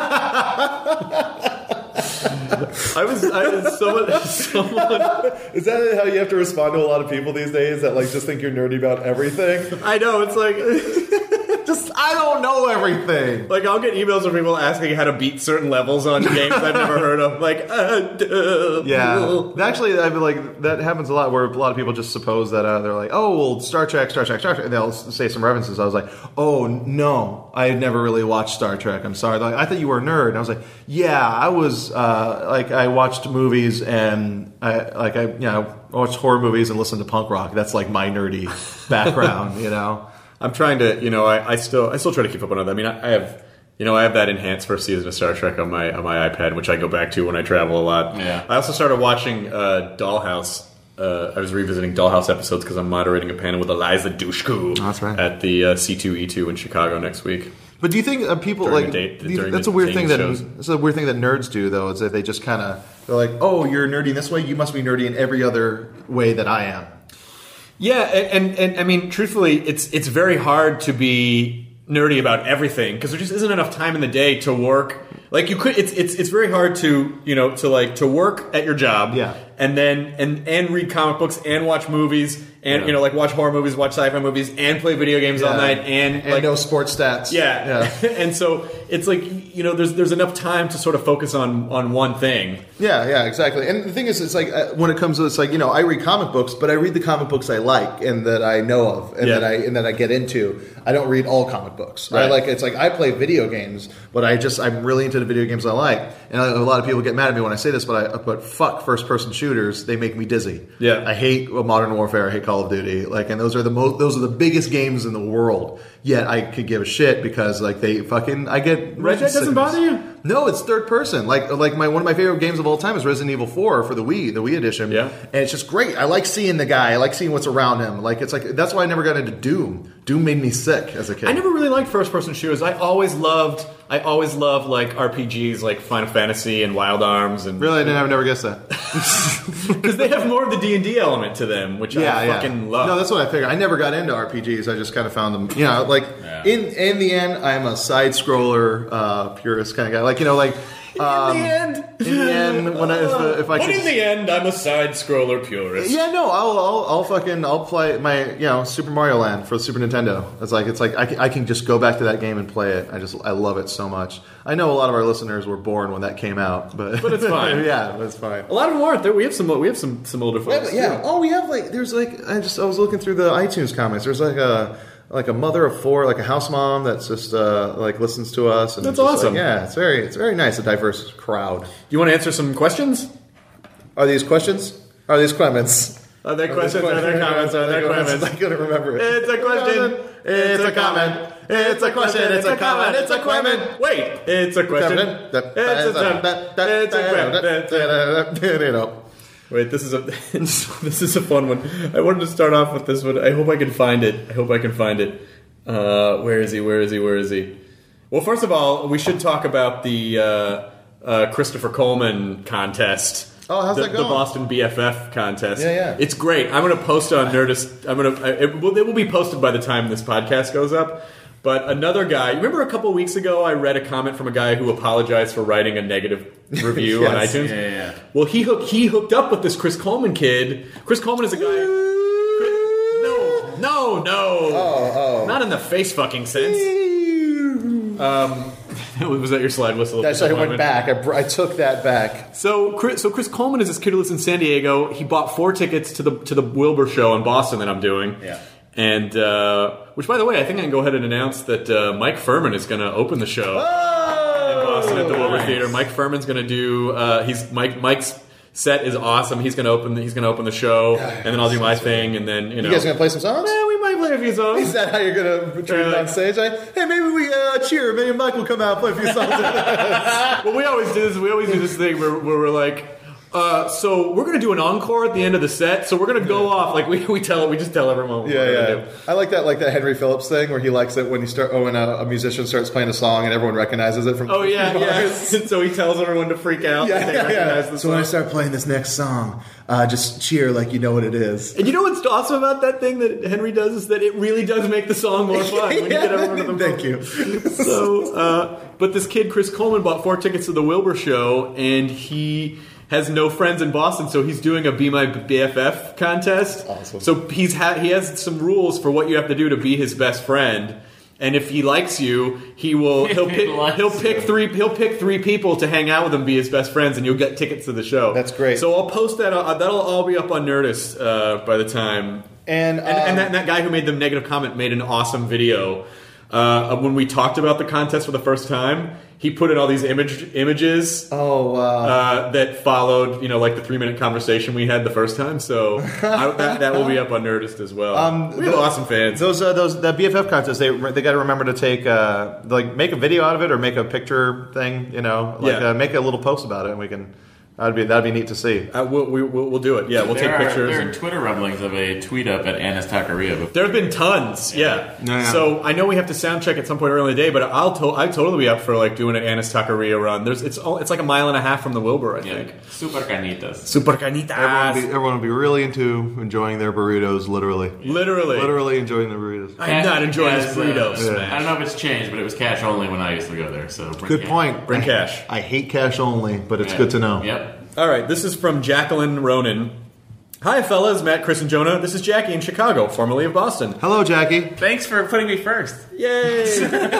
I was, I was someone, someone. Is that how you have to respond to a lot of people these days that like just think you're nerdy about everything? I know, it's like, Just I don't know everything. like I'll get emails from people asking how to beat certain levels on games I've never heard of. Like, uh, duh. Yeah, actually, I feel like that happens a lot where a lot of people just suppose that uh, they're like, oh, well, Star Trek, Star Trek, Star Trek, and they'll say some references. I was like, oh no, I had never really watched Star Trek. I'm sorry. They're like, I thought you were a nerd. And I was like, yeah, I was. Uh, like I watched movies and I like I you know I watched horror movies and listened to punk rock. That's like my nerdy background, you know. I'm trying to, you know, I, I still, I still try to keep up on it. I mean, I, I have, you know, I have that enhanced first season of Star Trek on my on my iPad, which I go back to when I travel a lot. Yeah. I also started watching uh, Dollhouse. Uh, I was revisiting Dollhouse episodes because I'm moderating a panel with Eliza Dushku. Oh, that's right. At the uh, C two E two in Chicago next week. But do you think uh, people During like the date- do you- during that's the a weird thing that dating shows. it's a weird thing that nerds do though is that they just kind of they're like, oh, you're nerdy in this way, you must be nerdy in every other way that I am. Yeah, and, and, and I mean, truthfully, it's it's very hard to be nerdy about everything because there just isn't enough time in the day to work. Like you could, it's it's it's very hard to you know to like to work at your job, Yeah. and then and and read comic books and watch movies and Yeah. you know like watch horror movies, watch sci-fi movies, and play video games all Yeah. night and, And like no sports stats. yeah, yeah. and so it's like you know there's there's enough time to sort of focus on on one thing. Yeah, yeah, exactly. And the thing is, it's like uh, when it comes to it's like you know I read comic books, but I read the comic books I like and that I know of and Yeah. that I and that I get into. I don't read all comic books. I Right. like it's like I play video games, but I just I'm really into the video games I like. And a lot of people get mad at me when I say this, but I but fuck first person shooters. They make me dizzy. Yeah. I hate Modern Warfare. I hate Call of Duty. Like, and those are the most those are the biggest games in the world. Yet I could give a shit because like they fucking I get Red Dead doesn't bother you? No, it's third person. Like like my one of my favorite games of all time is Resident Evil four for the Wii, the Wii edition. Yeah. And it's just great. I like seeing the guy. I like seeing what's around him. Like it's like that's why I never got into Doom. Doom made me sick as a kid. I never really liked first person shooters. I always loved I always loved like R P Gs like Final Fantasy and Wild Arms and Really, I didn't. I've never guessed that. because they have more of the D and D element to them, which Yeah, I yeah. fucking love. No, that's what I figured. I never got into R P Gs. I just kind of found them. You know, like Yeah. in in the end, I'm a side scroller uh, purist kind of guy. Like you know, like. Um, in the end, in the end, when I if, uh, if I but could, in the end, I'm a side scroller purist. yeah, no, I'll, I'll, I'll fucking, I'll play my, you know, Super Mario Land for the Super Nintendo. It's like, it's like I can, I can just go back to that game and play it. I just, I love it so much. I know a lot of our listeners were born when that came out, but But it's fine. yeah, it's fine. A lot of them aren't. There, we have some. We have some some older Yeah, folks. but yeah. too. Oh, we have like, there's like, I just, I was looking through the iTunes comments. There's like a. Like a mother of four, like a house mom that's just uh, like listens to us. And That's just, like, awesome. yeah, it's very, it's very nice. A diverse crowd. You want to answer some questions? Are these questions? Are these comments? Are they questions or their comments? Are their comments? I couldn't remember it. It's a question. It's a comment. It's a question. It's a comment. It's a comment. Wait. It's a question. It's a question. Wait, this is a this is a fun one. I wanted to start off with this one. I hope I can find it. I hope I can find it. Uh, where is he? Where is he? Where is he? Well, first of all, we should talk about the uh, uh, Christopher Coleman contest. Oh, how's the, that going? The Boston B F F contest. Yeah, yeah. It's great. I'm going to post on Nerdist. I'm going to. It will, it will be posted by the time this podcast goes up. But another guy. Remember a couple weeks ago, I read a comment from a guy who apologized for writing a negative review yes. on iTunes. Yeah, yeah. Well, he hooked he hooked up with this Chris Coleman kid. Chris Coleman is a guy. No, no, no. Oh, oh. Not in the face fucking sense. Um, was that your slide whistle? That's why I went back. I, br- I took that back. So, Chris, so Chris Coleman is this kid who lives in San Diego. He bought four tickets to the to the Wilbur show in Boston that I'm doing. Yeah. And uh, which, by the way, I think I can go ahead and announce that uh, Mike Furman is going to open the show Oh! in Boston at the Wilbur Nice. Theater. Mike Furman's going to do. Uh, he's Mike. Mike's set is awesome. He's going to open. The, he's going to open the show, and then I'll do my thing, and then you know. You guys gonna play some songs? Yeah, we might play a few songs. Is that how you're gonna treat it on stage? I, hey, maybe we uh, cheer. Maybe Mike will come out and play a few songs. Well, we always do this. We always do this thing where, where we're like, uh, so we're going to do an encore at the end of the set. So we're going to go off like we we tell we just tell everyone. What Yeah, we're yeah. gonna do. I like that, like that Henry Phillips thing where he likes it when you start. Oh, when a, a musician starts playing a song and everyone recognizes it from. Oh yeah, yeah. bars. So he tells everyone to freak out. Yeah, that they yeah, recognize yeah. the So when I song. start playing this next song, uh, just cheer like you know what it is. And you know what's awesome about that thing that Henry does is that it really does make the song more fun when you get everyone to the Thank you. So, uh, but this kid Chris Coleman bought four tickets to the Wilbur show, and he has no friends in Boston, so he's doing a Be My B F F contest. Awesome. So he's ha- he has some rules for what you have to do to be his best friend. And if he likes you, he will he'll He pick likes he'll pick you. three he'll pick three people to hang out with him, be his best friends, and you'll get tickets to the show. That's great. So I'll post that. Uh, that'll all be up on Nerdist uh, by the time. And, And, and, um, that, and that guy who made the negative comment made an awesome video. Uh, when we talked about the contest for the first time, he put in all these image, images Oh wow. uh, that followed, you know, like the three-minute conversation we had the first time. So I, that, that will be up on Nerdist as well. Um, we have the- awesome fans. Those uh, those the B F F contests, they they got to remember to take uh, like make a video out of it or make a picture thing. You know, like Yeah. uh, make a little post about it, and we can. That'd be that'd be neat to see. Uh, we'll, we, we'll, we'll do it. Yeah, we'll there take are, pictures. There are and- Twitter rumblings of a tweet up at Anna's Taqueria. Before. There have been tons, yeah. Yeah, yeah. So I know we have to sound check at some point early in the day, but I'll to- I'd totally be up for like doing an Anna's Taqueria run. There's it's all, it's like a mile and a half from the Wilbur, I Yeah, think. super canitas. Super canitas. Everyone will, be, everyone will be really into enjoying their burritos, literally. Literally, Literally enjoying their burritos. I'm not enjoying Cash- this burrito uh, smash. I don't know if it's changed, but it was cash only when I used to go there. So bring Good cash. point. Bring I- cash. I hate cash only, but it's Yeah. good to know. Yep. All right, this is from Jacqueline Ronan. Hi, fellas, Matt, Chris, and Jonah. This is Jackie in Chicago, formerly of Boston. Hello, Jackie. Thanks for putting me first. Yay!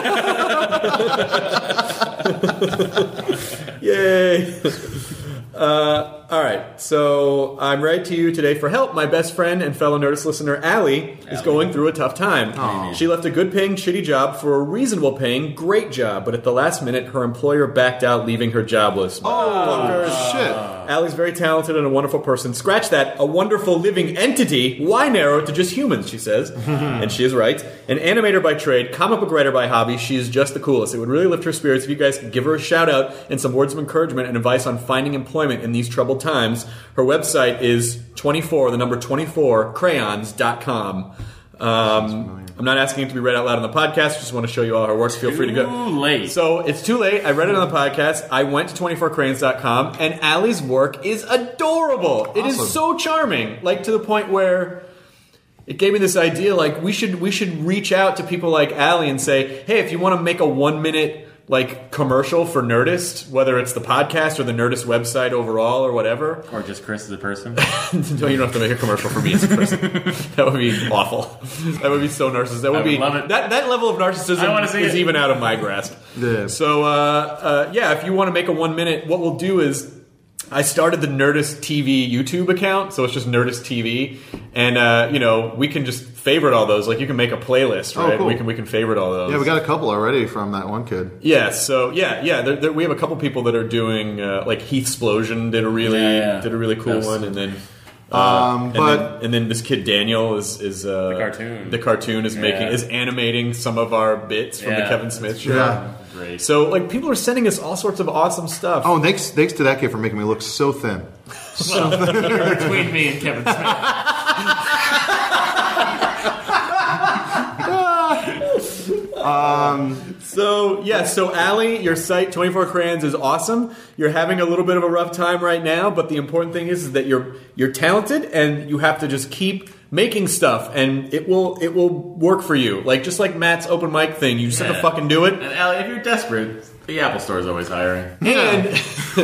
Yay! Uh, all right, so I'm right to you today for help. My best friend and fellow Nerdist listener, Allie, is Allie. going through a tough time. She left a good-paying, shitty job for a reasonable-paying, great job, but at the last minute, her employer backed out, leaving her jobless. Oh, shit. Allie's very talented and a wonderful person. Scratch that, a wonderful living entity. Why narrow it to just humans, she says. And she is right. An animator by trade, comic book writer by hobby, she is just the coolest. It would really lift her spirits if you guys could give her a shout out and some words of encouragement and advice on finding employment in these troubled times. Her website is twenty-four, the number twenty-four, crayons dot com. Um, I'm not asking it to be read out loud on the podcast. Just want to show you all her works. Feel free to go. Too late. So it's too late. I read it on the podcast. I went to twenty-four crayons dot com, and Allie's work is adorable. It is Awesome. so charming, like to the point where it gave me this idea. Like we should we should reach out to people like Allie and say, hey, if you want to make a one minute like commercial for Nerdist, whether it's the podcast or the Nerdist website overall or whatever. Or just Chris as a person. No, you don't have to make a commercial for me as a person. That would be awful. That would be so narcissistic. That would, I would be love it. that that level of I wanna narcissism see is it. even out of my grasp. Yeah. So uh, uh, yeah, if you want to make a one minute, what we'll do is I started the Nerdist T V YouTube account, so it's just Nerdist T V, and uh, you know we can just favorite all those. Like you can make a playlist, Oh, right? cool. We can we can favorite all those. Yeah, we got a couple already from that one kid. Yeah, so yeah, yeah. There, there, we have a couple people that are doing uh, like Heath Splosion did a really Yeah, yeah. did a really cool That's- one, and then Uh, Um, and but then, and then this kid Daniel is is uh, The cartoon. The cartoon is making Yeah. is animating some of our bits from the Yeah, Kevin Smith that's show. Yeah. Great. So like people are sending us all sorts of awesome stuff. oh, thanks thanks to that kid for making me look so thin. Well, you're between me and Kevin Smith. So yeah, so Allie, your site twenty-four Crayons is awesome. You're having a little bit of a rough time right now, but the important thing is, is that you're you're talented and you have to just keep making stuff, and it will it will work for you. Like just like Matt's open mic thing, you just have to Yeah. fucking do it. And Allie, if you're desperate, the Apple Store is always hiring. And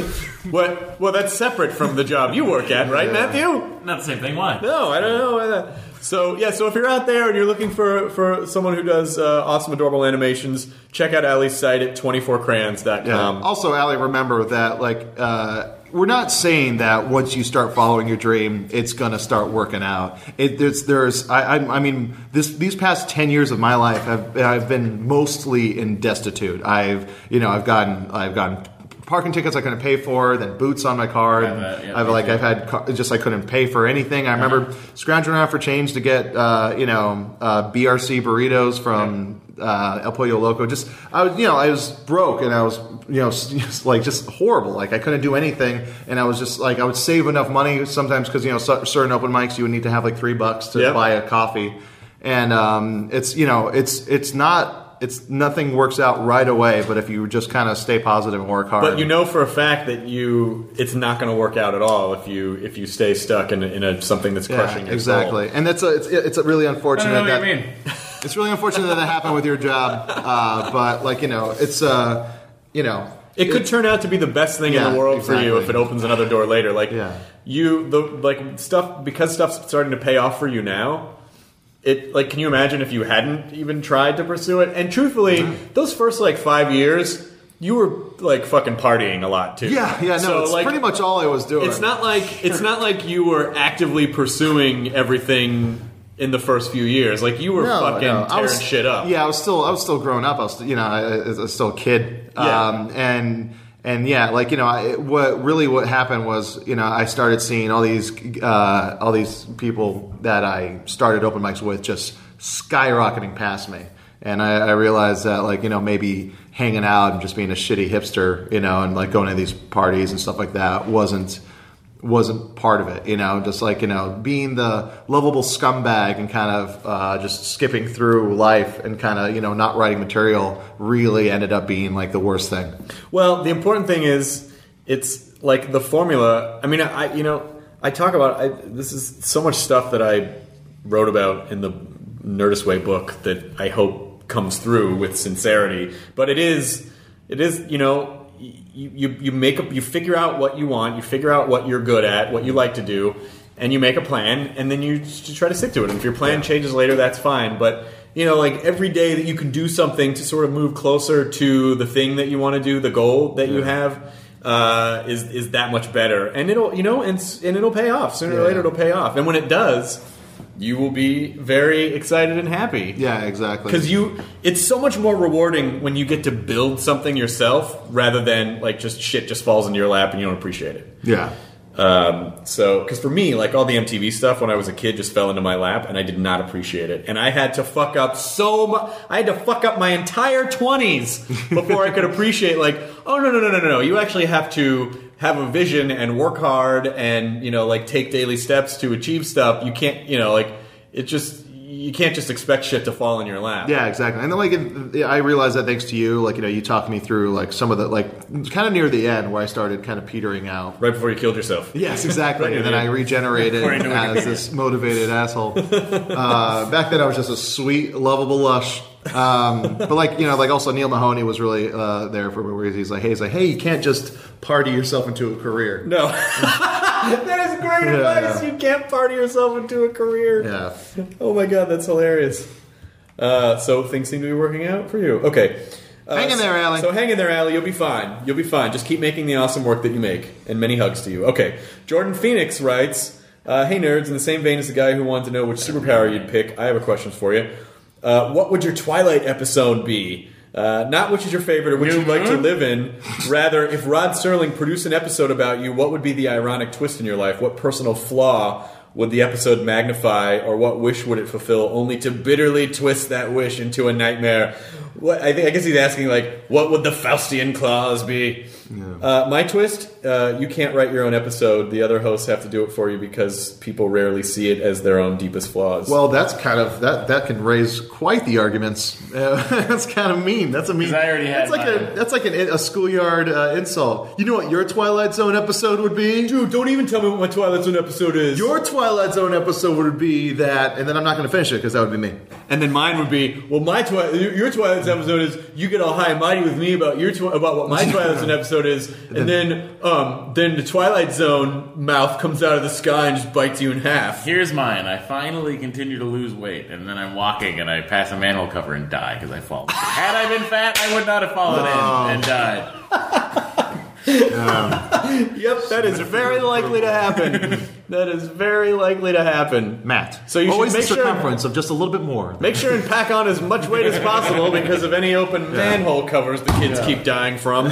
what? Well, that's separate from the job you work at, right, Matthew? Not the same thing. Why? No, I don't know. So yeah, so if you're out there and you're looking for, for someone who does uh, awesome, adorable animations, check out Allie's site at twenty-four crayons dot com. Yeah. Also, Allie, remember that like uh, we're not saying that once you start following your dream, it's gonna start working out. It, there's, there's, I, I, I mean, this these past ten years of my life, I've, I've been mostly in destitute. I've, you know, I've gotten, I've gotten. parking tickets I couldn't pay for, then boots on my car. Right, right, yeah, I've like I've had car, just I couldn't pay for anything. I remember scrounging around for change to get uh, you know uh, B R C burritos from uh, El Pollo Loco. Just I was you know I was broke and I was you know just, like just horrible. Like I couldn't do anything, and I was just like I would save enough money sometimes because you know certain open mics you would need to have like three bucks to Yep. buy a coffee, and um, it's you know it's it's not. It's nothing works out right away, but if you just kind of stay positive and work hard. But you know for a fact that you it's not going to work out at all if you if you stay stuck in, a, in a, something that's crushing yeah, your exactly. soul. And that's a, it's it's a really I unfortunate don't know what that you mean. it's really unfortunate that that happened with your job. Uh, but like you know, it's uh, you know, It could turn out to be the best thing Yeah, in the world for you exactly. if it opens another door later. Like Yeah. you, the like stuff because stuff's starting to pay off for you now. It like, can you imagine if you hadn't even tried to pursue it? And truthfully, those first like five years, you were like fucking partying a lot too. yeah, yeah. No, So, it's like, pretty much all I was doing. It's not like it's not like you were actively pursuing everything in the first few years. Like you were No, fucking no. I tearing was, shit up. Yeah, I was still I was still growing up. I was you know I, I was still a kid. Yeah. Um, and and yeah, like you know, I, what really what happened was you know I started seeing all these uh, all these people that I started open mics with just skyrocketing past me, and I, I realized that like you know maybe hanging out and just being a shitty hipster, you know, and like going to these parties and stuff like that wasn't. wasn't part of it, you know, just like, you know, being the lovable scumbag and kind of uh, just skipping through life and kind of, you know, not writing material really ended up being like the worst thing. Well, the important thing is it's like the formula. I mean, I you know I talk about I, this is so much stuff that I wrote about in the Nerdist Way book that I hope comes through with sincerity. But it is it is you know. You, you you make up you figure out what you want, you figure out what you're good at, what you like to do, and you make a plan, and then you just try to stick to it. And if your plan yeah. changes later, that's fine. But you know, like every day that you can do something to sort of move closer to the thing that you want to do, the goal that yeah. you have, uh, is is that much better. And it'll you know and and it'll pay off sooner yeah. or later. It'll pay off, and when it does, you will be very excited and happy. Yeah, exactly. Because you, it's so much more rewarding when you get to build something yourself rather than like just shit just falls into your lap and you don't appreciate it. Yeah. Um, so, because for me, like all the M T V stuff when I was a kid just fell into my lap and I did not appreciate it. And I had to fuck up so much. I had to fuck up my entire twenties before I could appreciate like, oh, no, no, no, no, no. You actually have to have a vision and work hard and, you know, like take daily steps to achieve stuff. You can't, you know, like it just, you can't just expect shit to fall in your lap. Yeah, exactly. And then like it, I realized that thanks to you, like, you know, you talked me through like some of the, like kind of near the end where I started kind of petering out. Right before you killed yourself. Yes, exactly. right and then I regenerated as this motivated asshole. Uh, back then I was just a sweet, lovable lush. Um, but like, you know, like also Neil Mahoney was really uh, there for me where he's like, hey, he's like, hey, you can't just party yourself into a career. No. That is great yeah, advice. yeah. You can't party yourself into a career. Yeah. Oh my god, that's hilarious. Uh, so things seem to be working out for you. Okay. Uh, hang in there, Allie. So hang in there, Allie. You'll be fine. You'll be fine. Just keep making the awesome work that you make. And many hugs to you. Okay. Jordan Phoenix writes, uh, hey nerds, in the same vein as the guy who wanted to know which superpower you'd pick, I have a question for you. Uh, what would your Twilight episode be? Uh, not which is your favorite or which you'd like to live in. Rather, if Rod Serling produced an episode about you, what would be the ironic twist in your life? What personal flaw would the episode magnify, or what wish would it fulfill, only to bitterly twist that wish into a nightmare? What I think I guess he's asking, like, what would the Faustian clause be? Yeah. Uh, my twist: uh, you can't write your own episode. The other hosts have to do it for you because people rarely see it as their own deepest flaws. Well, that's kind of that. That can raise quite the arguments. Uh, that's kind of mean. That's a mean. I already had that's like mine. a that's like an, a schoolyard uh, insult. You know what your Twilight Zone episode would be? Dude, don't even tell me what my Twilight Zone episode is. Your Twilight Zone episode would be that, and then I'm not going to finish it because that would be me. And then mine would be, well, my twi- your Twilight Zone episode is you get all high and mighty with me about your twi- about what my Twilight Zone episode is, and then um, then the Twilight Zone mouth comes out of the sky and just bites you in half. Here's mine. I finally continue to lose weight, and then I'm walking and I pass a manhole cover and die because I fall. Had I been fat, I would not have fallen Oh. in and died. Yep, that is very likely to happen. That is very likely to happen. Matt. So you always should make the sure circumference of just a little bit more. make sure and pack on as much weight as possible because of any open manhole covers the kids Yeah. keep dying from.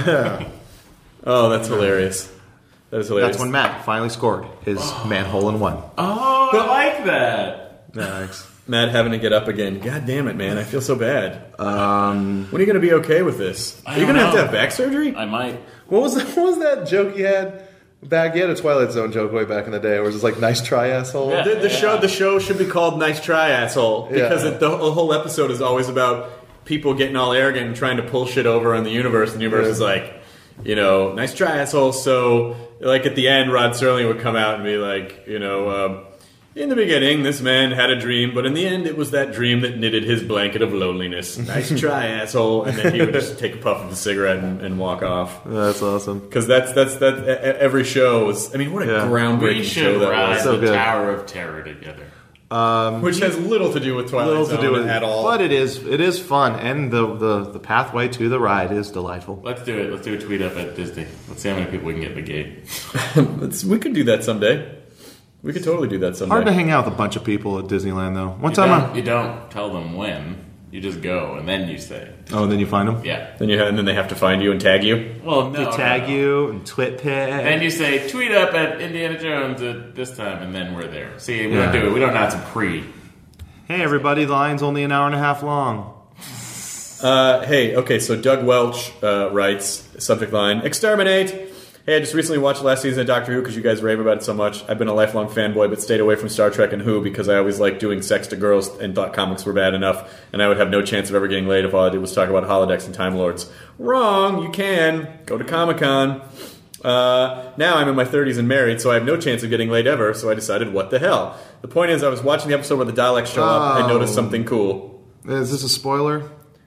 Oh, that's hilarious. That is hilarious. That's when Matt finally scored his manhole in one. Oh, I like that. Thanks. Matt having to get up again. God damn it, man! I feel so bad. Um, When are you going to be okay with this? I Are you don't going to have to know. have back surgery? I might. what was that, what was that joke you had? Back, you had a Twilight Zone joke way back in the day, where it was just like, "Nice try, asshole." Yeah. The, the show, the show should be called "Nice Try, Asshole," because Yeah. it, the, the whole episode is always about people getting all arrogant and trying to pull shit over on the universe. And the universe Yeah. is like, you know, "Nice try, asshole." So, like at the end, Rod Serling would come out and be like, you know, um, in the beginning, this man had a dream, but in the end, it was that dream that knitted his blanket of loneliness. Nice try, asshole. And then he would just take a puff of a cigarette and, and walk off. That's awesome. Because that's that's that. e- Every show was. I mean, what a Yeah. groundbreaking We show should that ride was. So the good. Tower of Terror together. Um, Which has little to do with Twilight little Zone to do with at all. but it is it is fun, and the, the the pathway to the ride is delightful. Let's do it. Let's do a tweet up at Disney. Let's see how many people we can get in the gate. Let's- we could do that someday. We could totally do that someday. Hard to hang out with a bunch of people at Disneyland, though. One You time, don't, I, you don't tell them when. You just go and then you say. oh, and then you find them. Yeah. Then you have, and then they have to find you and tag you. Well, no. They tag no, no. you and twit pit. Then you say tweet up at Indiana Jones at this time, and then we're there. See, we Yeah. don't do it. We don't have to pre. Hey, everybody! The line's only an hour and a half long. Uh, hey, okay, so Doug Welch uh, writes, subject line, exterminate! Hey, I just recently watched the last season of Doctor Who because you guys rave about it so much. I've been a lifelong fanboy, but stayed away from Star Trek and Who because I always liked doing sex to girls and thought comics were bad enough, and I would have no chance of ever getting laid if all I did was talk about holodecks and Time Lords. Wrong! You can. Go to Comic-Con. Uh, now I'm in my thirties and married, so I have no chance of getting laid ever, so I decided, what the hell? The point is, I was watching the episode where the Daleks show up and Oh. noticed something cool. Is this a spoiler?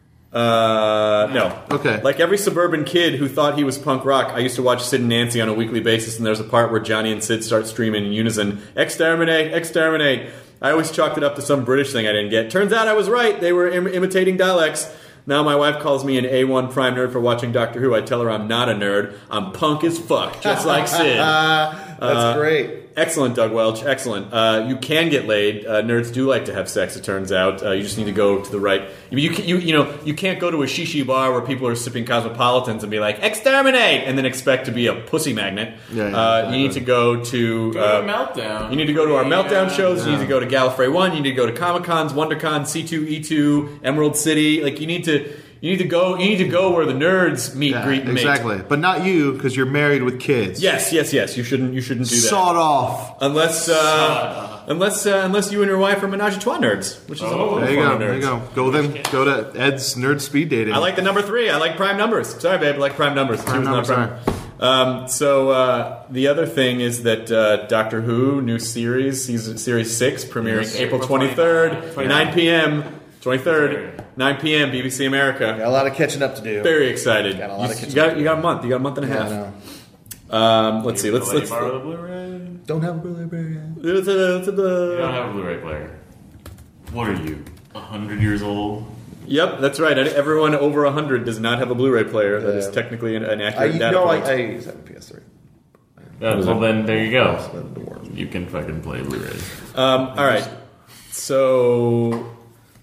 Uh, no. Okay. Like every suburban kid who thought he was punk rock, I used to watch Sid and Nancy on a weekly basis, and there's a part where Johnny and Sid start screaming in unison, exterminate, exterminate. I always chalked it up to some British thing I didn't get. Turns out I was right. They were Im- imitating Daleks. Now my wife calls me an A one prime nerd for watching Doctor Who. I tell her I'm not a nerd. I'm punk as fuck, just like Sid. That's Uh, great. Excellent, Doug Welch. Excellent. Uh, you can get laid. Uh, nerds do like to have sex. It turns out. Uh, you just need to go to the right. You you you you know you can't go to a shishi bar where people are sipping cosmopolitans and be like exterminate and then expect to be a pussy magnet. Yeah, yeah, uh, exactly. You need to go to. Go Uh, to Meltdown. you need to go to our Meltdown Yeah. shows. You need to go to Gallifrey One. You need to go to Comic Cons, WonderCon, C two E two, Emerald City. Like you need to. You need to go. You need to go where the nerds meet, Yeah, greet, and mate. exactly. But not you, because you're married with kids. Yes, yes, yes. You shouldn't. You shouldn't do that. Sawed off. Unless, uh, unless, uh, unless you and your wife are menage a trois nerds, which is a whole There you form go. of There you nerds. go. Go then. Go to Ed's nerd speed dating. I like the number three. I like prime numbers. Sorry, babe. I like prime numbers. Prime Two is not numbers, prime. Um, so uh, the other thing is that uh, Doctor Who new series, season series six, premiering Yes. April April twenty third, twenty-ninth. nine p.m. twenty-third, nine p.m. B B C America. Got a lot of catching up to do. Very excited. Got a lot you, of you catching got up. you got a month. You got a month and a Yeah, I half. know. Um, let's see. Let's Let me let's. borrow the Blu-ray. Don't have a Blu-ray player yet. let's, uh, let's, uh, You don't have a Blu-ray player. What are you? A hundred years old? Yep, that's right. Everyone over one hundred does not have a Blu-ray player. That is Yeah. technically an, an I, accurate data no, I, point. I use that in P S three. Yeah, well, then there you go. You can fucking play Blu-ray. Um, all right. So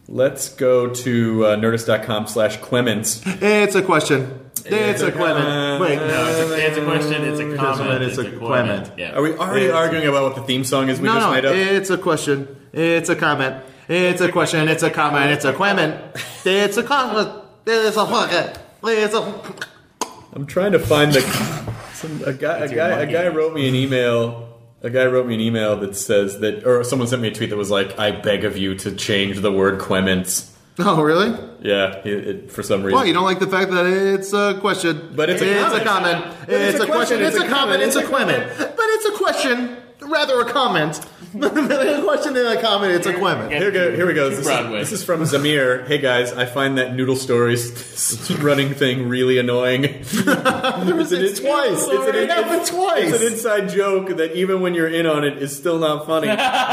let's go to uh, nerdist.com slash Clemens. It's a question. It's a Clement. Wait, No, it's a, it's a question. It's a comment. It's It's, a a Clement. comment. Yeah. Are we already It's- arguing about what the theme song is we no, just no, made up? it's a question. It's a comment. It's a question. It's a comment. It's a Clement. It's a comment. It's a fucking. It's a. I'm trying to find the some, a guy. A It's your guy. A monkey. guy wrote me an email. A guy wrote me an email that says that, or someone sent me a tweet that was like, "I beg of you to change the word Clements." Oh, really? Yeah, it, it, for some reason. Well, you don't like the fact that it's a question, But it's a it's comment. a comment. But it's It's a a question. question. It's It's a a comment. comment. It's a It's a Clement. But it's a question, rather a comment. A question and a comment. It's a Clement. Here, go, here we go. To This Broadway. is, this is from Zamir. Hey guys, I find that Noodle Stories running thing really annoying. it's It's twice. It's, an, It happened twice. it's an inside joke that even when you're in on it is still not funny.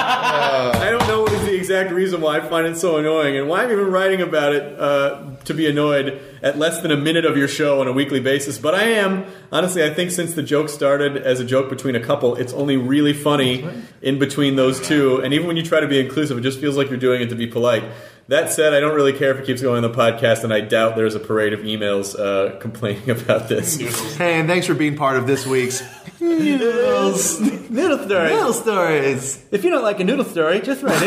I don't know what is the exact reason why I find it so annoying and why I'm even writing about it uh, to be annoyed at less than a minute of your show on a weekly basis. But I am. Honestly, I think since the joke started as a joke between a couple, it's only really funny in between those two. And even when you try to be inclusive, it just feels like you're doing it to be polite. That said, I don't really care if it keeps going on the podcast, and I doubt there's a parade of emails uh, complaining about this. Hey, and thanks for being part of this week's Noodles. Noodle stories. Noodle Stories. If you don't like a noodle story, just write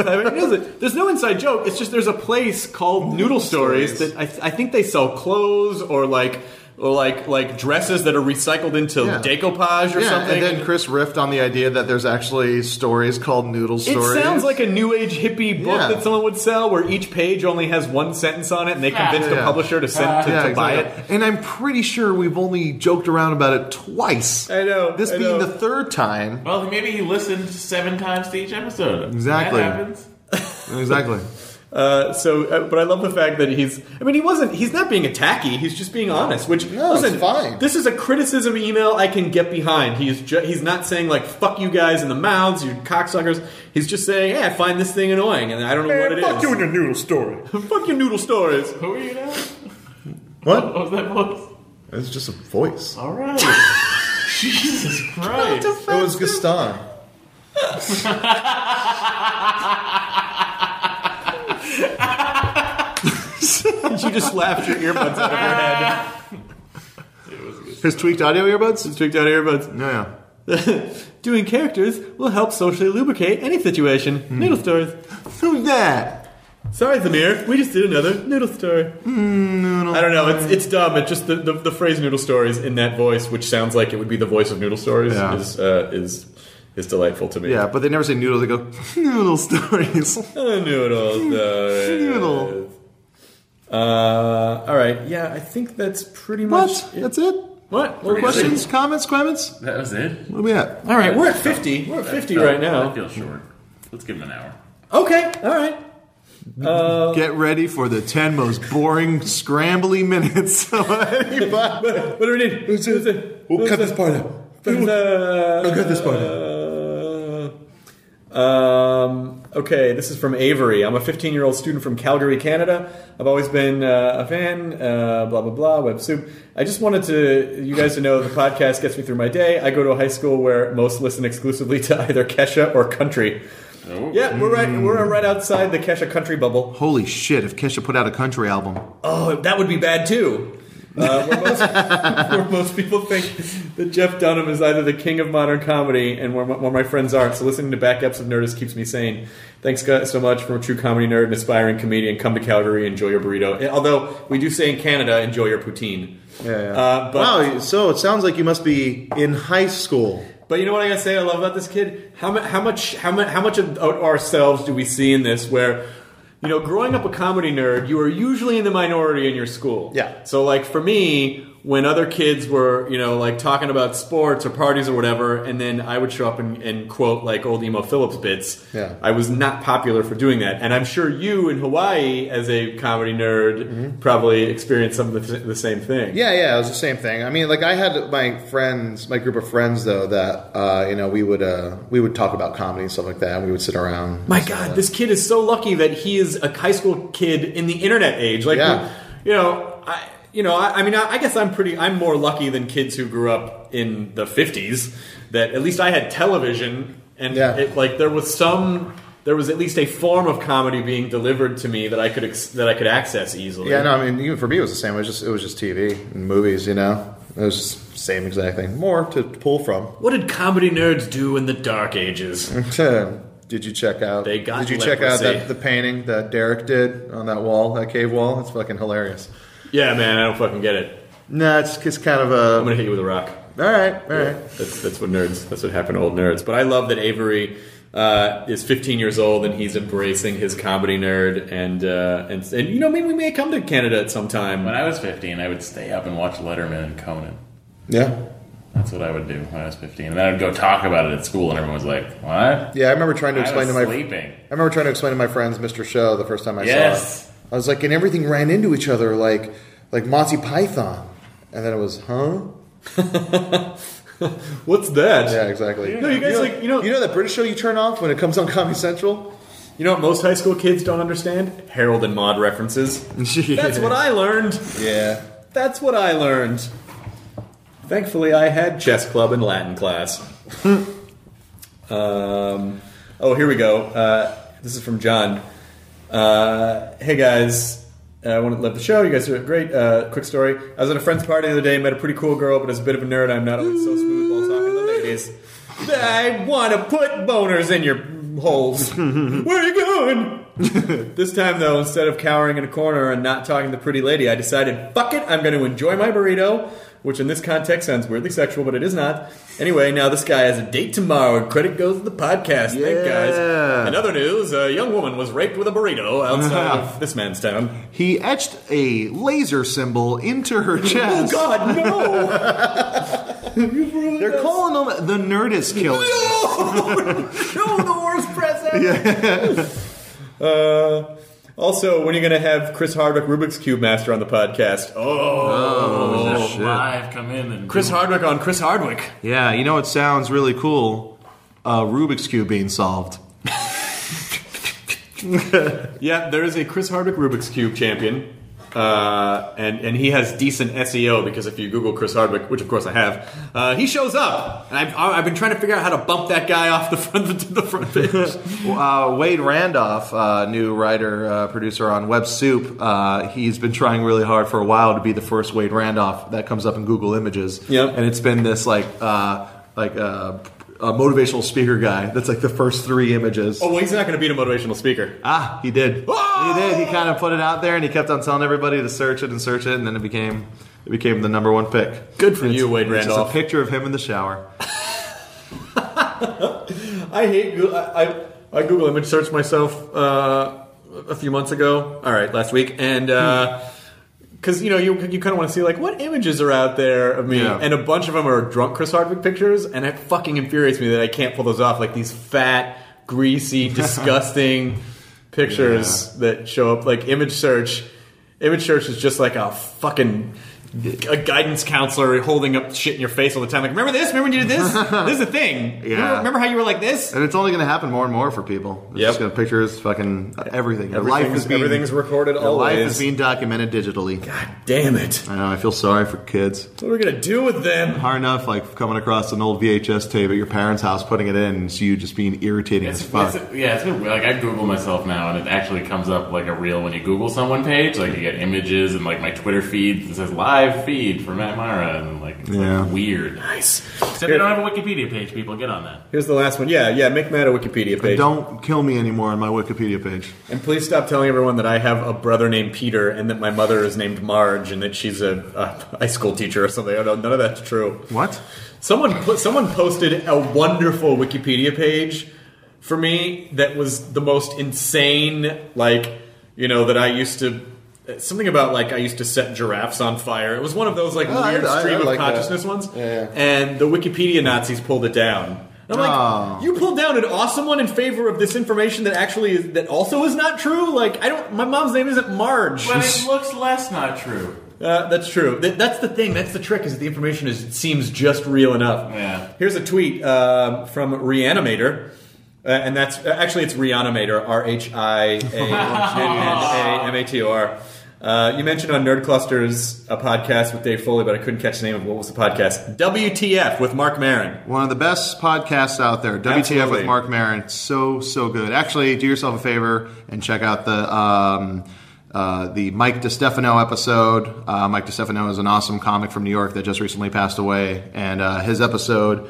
it. There's no inside joke. It's just there's a place called Noodle Stories that I, I think they sell clothes or like or like like dresses that are recycled into Yeah. decoupage or Yeah, something. and then Chris riffed on the idea that there's actually stories called Noodle it Stories. sounds like a new age hippie book Yeah. that someone would sell, where each page only has one sentence on it, and they convinced Yeah. the publisher to send to, yeah, to buy exactly. it. And I'm pretty sure we've only joked around about it twice. I know. This I being know. the third time. Well, maybe he listened seven times to each episode. Exactly. That happens. Exactly. Uh, so, uh, but I love the fact that he's. I mean, he wasn't. He's not being attacky. He's just being honest. Which No, it's listen, fine. This is a criticism email I can get behind. He's ju- he's not saying like "fuck you guys in the mouths, you cocksuckers." He's just saying, "Hey, I find this thing annoying, and I don't know what it is." your noodle story. Fuck your noodle stories. Who are you now? What? What was that voice? It's just a voice. All right. Jesus Christ. It was Gaston. You just slapped your earbuds out of your head. His tweaked audio earbuds? Tweaked out earbuds. No, yeah. Doing characters will help socially lubricate any situation. Noodle stories. Who's that? Sorry, Zamir. We just did another noodle story. Noodle. I don't know. It's it's dumb. It's just the, the, the phrase "noodle stories" in that voice, which sounds like it would be the voice of Noodle Stories, Yeah. is uh, is is delightful to me. Yeah, but they never say noodle. They go noodle stories. Uh, noodle stories. Noodle. Uh, all right. Yeah, I think that's pretty much. What? It. That's it? What? More questions, comments, comments? That was it? What are we at? All right, we're at fifty. We're at fifty That- right That now. feels short. Let's give him an hour. Okay. All right. Get ready for the ten most boring, scrambly minutes of anybody. What do we need? Who's it? We'll cut this part out. I'll cut this part Um, okay, this is from Avery. I'm a fifteen-year-old student from Calgary, Canada. I've always been uh, a fan, uh, blah, blah, blah, Web Soup. I just wanted to you guys to know the podcast gets me through my day. I go to a high school where most listen exclusively to either Kesha or country. Oh. Yeah, we're right, we're right outside the Kesha country bubble. Holy shit, if Kesha put out a country album. Oh, that would be bad, too. Uh, where, most, where most people think that Jeff Dunham is either the king of modern comedy, and where my, where my friends aren't. So listening to back eps of Nerdist keeps me sane. Thanks guys, so much from a true comedy nerd and aspiring comedian. Come to Calgary, enjoy your burrito. Although we do say in Canada, enjoy your poutine. Yeah, yeah. Uh, but, wow, so it sounds like you must be in high school. But you know what I gotta say I love about this kid? How, mu- how much how, mu- how much of ourselves do we see in this where... You know, growing up a comedy nerd, you are usually in the minority in your school. Yeah. So, like, for me, when other kids were, you know, like, talking about sports or parties or whatever, and then I would show up and, and quote, like, old Emo Phillips bits, Yeah. I was not popular for doing that. And I'm sure you in Hawaii, as a comedy nerd, Mm-hmm. probably experienced some of the, the same thing. Yeah, yeah, it was the same thing. I mean, like I had my friends, my group of friends, though, that uh, you know we would uh, we would talk about comedy and stuff like that, and we would sit around. My God, this kid is so lucky that he is a high school kid in the internet age. Like, Yeah. you know, I, you know, I, I mean, I, I guess I'm pretty. I'm more lucky than kids who grew up in the fifties. That at least I had television, and Yeah. it, like there was some. there was at least a form of comedy being delivered to me that I could ex- that I could access easily. Yeah, no, I mean, even for me, it was the same. It was just it was just T V and movies, you know. It was just the same exact thing. More to pull from. What did comedy nerds do in the Dark Ages? Did you check out? They got Did you leprosy. check out that, the painting that Derek did on that wall, that cave wall? It's fucking hilarious. Yeah, man, I don't fucking get it. No, it's, it's kind of a. I'm gonna hit you with a rock. All right, all Yeah, right. that's that's what nerds. That's what happened to old nerds. But I love that Avery uh, is fifteen years old and he's embracing his comedy nerd. And uh, and and you know, maybe we may come to Canada at some time. When I was fifteen, I would stay up and watch Letterman and Conan. Yeah. That's what I would do when I was fifteen. And then I'd go talk about it at school, and everyone was like, what? Yeah, I remember trying to I explain was to my. sleeping. I remember trying to explain to my friends Mister Show the first time I Yes. saw it. I was like, and everything ran into each other like like Monty Python, and then it was, huh? What's that? Yeah, exactly. No, you guys know, like you know you know that British show you turn off when it comes on Comedy Central. You know what most high school kids don't understand? Harold and Maude references. That's what I learned. Yeah. That's what I learned. Thankfully, I had chess club and Latin class. um, oh, here we go. Uh, this is from John. Uh, hey guys, I want to love the show. You guys are great. Uh, quick story. I was at a friend's party the other day, met a pretty cool girl, but as a bit of a nerd, I'm not always so smooth while talking to ladies. I want to put boners in your holes. Where are you going? This time, though, instead of cowering in a corner and not talking to the pretty lady, I decided, fuck it, I'm going to enjoy my burrito, which in this context sounds weirdly sexual, but it is not. Anyway, now this guy has a date tomorrow, and credit goes to the podcast. Yeah. Thank guys. In other news, a young woman was raped with a burrito outside of this man's town. He etched a laser symbol into her Oh, chest. God, no! They're calling them the Nerdist Killers. No, the worst present! Uh, also, when are you going to have Chris Hardwick, Rubik's Cube Master, on the podcast? Oh, Oh, shit. live, come in and Chris do- Hardwick on Chris Hardwick. Yeah, you know what sounds really cool? Uh, Rubik's Cube being solved. Yeah, there is a Chris Hardwick Rubik's Cube champion. Uh, and, and he has decent S E O because if you Google Chris Hardwick, which of course I have, uh, he shows up. And I've, I've been trying to figure out how to bump that guy off the front to the front page. Uh, Wade Randolph, uh, new writer, uh, producer on Web Soup, uh, he's been trying really hard for a while to be the first Wade Randolph that comes up in Google Images. Yep. And it's been this like uh, like uh, a motivational speaker guy that's like the first three images. Oh, well, he's not going to beat a motivational speaker. Ah, he did. Oh! He did. He kind of put it out there, and he kept on telling everybody to search it and search it, and then it became it became the number one pick. Good for And you, it's- Wade it's just Randolph. a picture of him in the shower. I hate Google. I, I, I Google image searched myself uh, a few months ago. All right, last week, and because uh, you know you you kind of want to see like what images are out there of me, Yeah. and a bunch of them are drunk Chris Hardwick pictures, and it fucking infuriates me that I can't pull those off. Like these fat, greasy, disgusting pictures that show up. Like image search, image search is just like a fucking. A guidance counselor holding up shit in your face all the time. Like, remember this? Remember when you did this? This is a thing. Yeah. Remember, remember how you were like this? And it's only going to happen more and more for people. It's Yep. just going to pictures, fucking everything. Their life Everything's- is being everything's recorded Their life always. is being documented digitally. God damn it. I know. I feel sorry for kids. What are we going to do with them? Hard enough, like coming across an old V H S tape at your parents' house, putting it in, and it's you just being irritating It's, as fuck. it's, yeah, it's been, like I Google myself now, and it actually comes up like a reel when you Google someone page. Like you get images, and like my Twitter feed it says live feed for Matt Mara, and like it's Yeah. like weird. Nice. Except they don't have a Wikipedia page. People get on that. Here's the last one. Yeah, yeah, make Matt a Wikipedia page. Don't kill me anymore on my Wikipedia page. And please stop telling everyone that I have a brother named Peter and that my mother is named Marge and that she's a, a high school teacher or something. None of that's true. What? Someone put, someone posted a wonderful Wikipedia page for me that was the most insane, like, you know, that I used to... Something about, like, I used to set giraffes on fire. It was one of those, like, Oh, weird I- I- stream I like of consciousness that. ones. Yeah, yeah. And the Wikipedia Nazis pulled it down. And I'm like, Oh. you pulled down an awesome one in favor of this information that actually is, that also is not true? Like, I don't... My mom's name isn't Marge. But it looks less not true. Uh, that's true. Th- that's the thing. That's the trick. Is that the information is seems just real enough. Yeah. Here's a tweet uh, from Reanimator, uh, and that's uh, actually it's Reanimator. R H I A N A M A T O R. Uh, you mentioned on Nerd Clusters a podcast with Dave Foley, but I couldn't catch the name of what was the podcast. W T F with Mark Maron. One of the best podcasts out there. W T F Absolutely. with Mark Maron. So, so good. Actually, do yourself a favor and check out the um, uh, the Mike DeStefano episode. Uh, Mike DeStefano is an awesome comic from New York that just recently passed away. And uh, his episode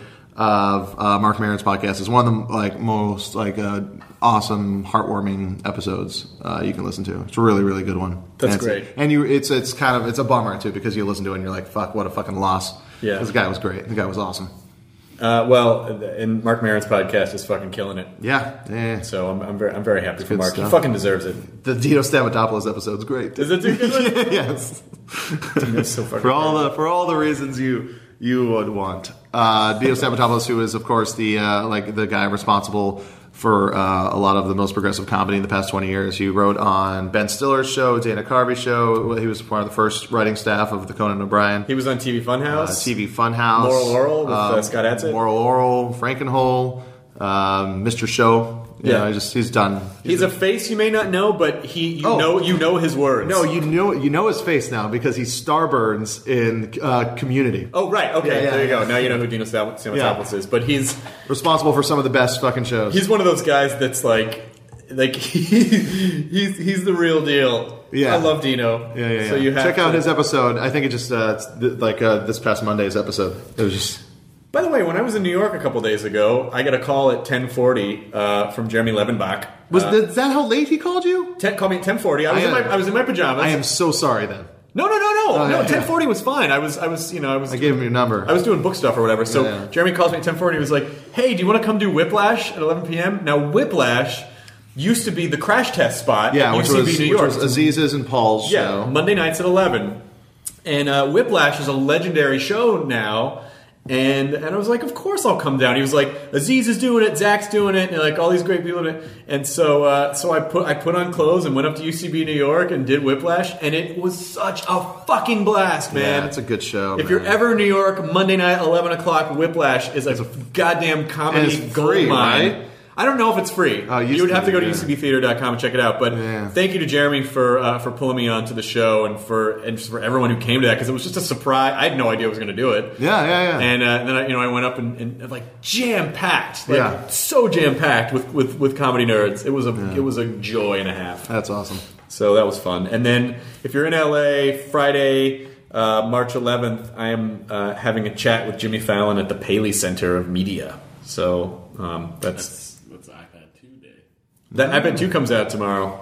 of uh, Mark Maron's podcast is one of the like most like uh, awesome, heartwarming episodes uh, you can listen to. It's a really, really good one. That's and great. And you, it's it's kind of it's a bummer too because you listen to it and you're like, fuck, what a fucking loss. Yeah. This guy was great. The guy was awesome. Uh, well, and Mark Maron's podcast is fucking killing it. Yeah. yeah. So I'm, I'm very I'm very happy for Good Mark. stuff. He fucking deserves it. The Dino Stamatopoulos episode's great. Is it a good one? Yes. Dino's so fucking For all great. the for all the reasons you you would want. Uh, Dino Stamatopoulos, who is of course the uh, like the guy responsible for uh, a lot of the most progressive comedy in the past twenty years. He wrote on Ben Stiller's show, Dana Carvey's show. He was part of the first writing staff of the Conan O'Brien. He was on T V Uh, Funhouse. T V Funhouse. Laurel Laurel with, uh, um, Scott Adsit. Laurel Laurel, Frankenhole, um, Mister Show. You Yeah. know, just he's done. He's a face you may not know, but he you Oh. know you know his words. No, you know you know his face now because he Starburns in uh, Community. Oh right, okay, Yeah, yeah, there you yeah. go. Now you know who Dino Stamatopoulos Yeah. is. But he's Responsible for some of the best fucking shows. he's one of those guys that's like like he, he's he's the real deal. Yeah. I love Dino. yeah, yeah, yeah. So you have check out to- his episode. I think it just uh, it's th- like uh, this past Monday's episode. It was just By the way, when I was in New York a couple days ago, I got a call at ten forty uh, from Jeremy Levenbach. was uh, th- is that how late he called you? ten, call me at ten forty. I was I in my am- I was in my pajamas. I am so sorry. Then No, no, no, no, Oh, no. yeah, Ten yeah. forty was fine. I was, I was, you know, I was. I gave him your number. I was doing book stuff or whatever. So Yeah, yeah. Jeremy calls me at ten forty. He was like, "Hey, do you want to come do Whiplash at eleven p.m.?" Now Whiplash used to be the Crash Test spot. yeah, at which U C B was, New which York. was Aziz's and Paul's yeah, show. Monday nights at eleven. And uh, Whiplash is a legendary show now. And and I was like, of course I'll come down. He was like, Aziz is doing it, Zach's doing it, and like all these great people doing it. And so uh, so I put I put on clothes and went up to U C B New York and did Whiplash, and it was such a fucking blast, man. Yeah, it's a good show. If man. you're ever in New York, Monday night, eleven o'clock, Whiplash is a goddamn comedy And it's gold free, mine. right? I don't know if it's free. Oh, it used you would to have to be, go to yeah. U C B theater dot com and check it out. But Yeah. thank you to Jeremy for uh, for pulling me onto the show and for and just for everyone who came to that because it was just a surprise. I had no idea I was going to do it. Yeah, yeah, yeah. And, uh, and then I, you know I went up and, and like jam packed, like Yeah. so jam packed with, with, with comedy nerds. It was a it was a joy and a half. That's awesome. So that was fun. And then if you're in L A, Friday, uh, March eleventh, I am uh, having a chat with Jimmy Fallon at the Paley Center of Media. So um, that's, That's iPad two day. that. I bet two comes out tomorrow.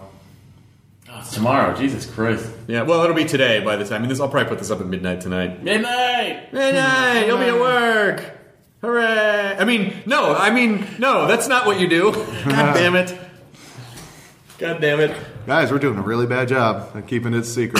Oh, it's tomorrow. Jesus Christ. Yeah, well, it'll be today by the time. I mean, this I'll probably put this up at midnight tonight. Midnight! Midnight, you'll be at work. Hooray! I mean, no, I mean, no. That's not what you do. God damn it. God damn it. Guys, we're doing a really bad job of keeping it secret.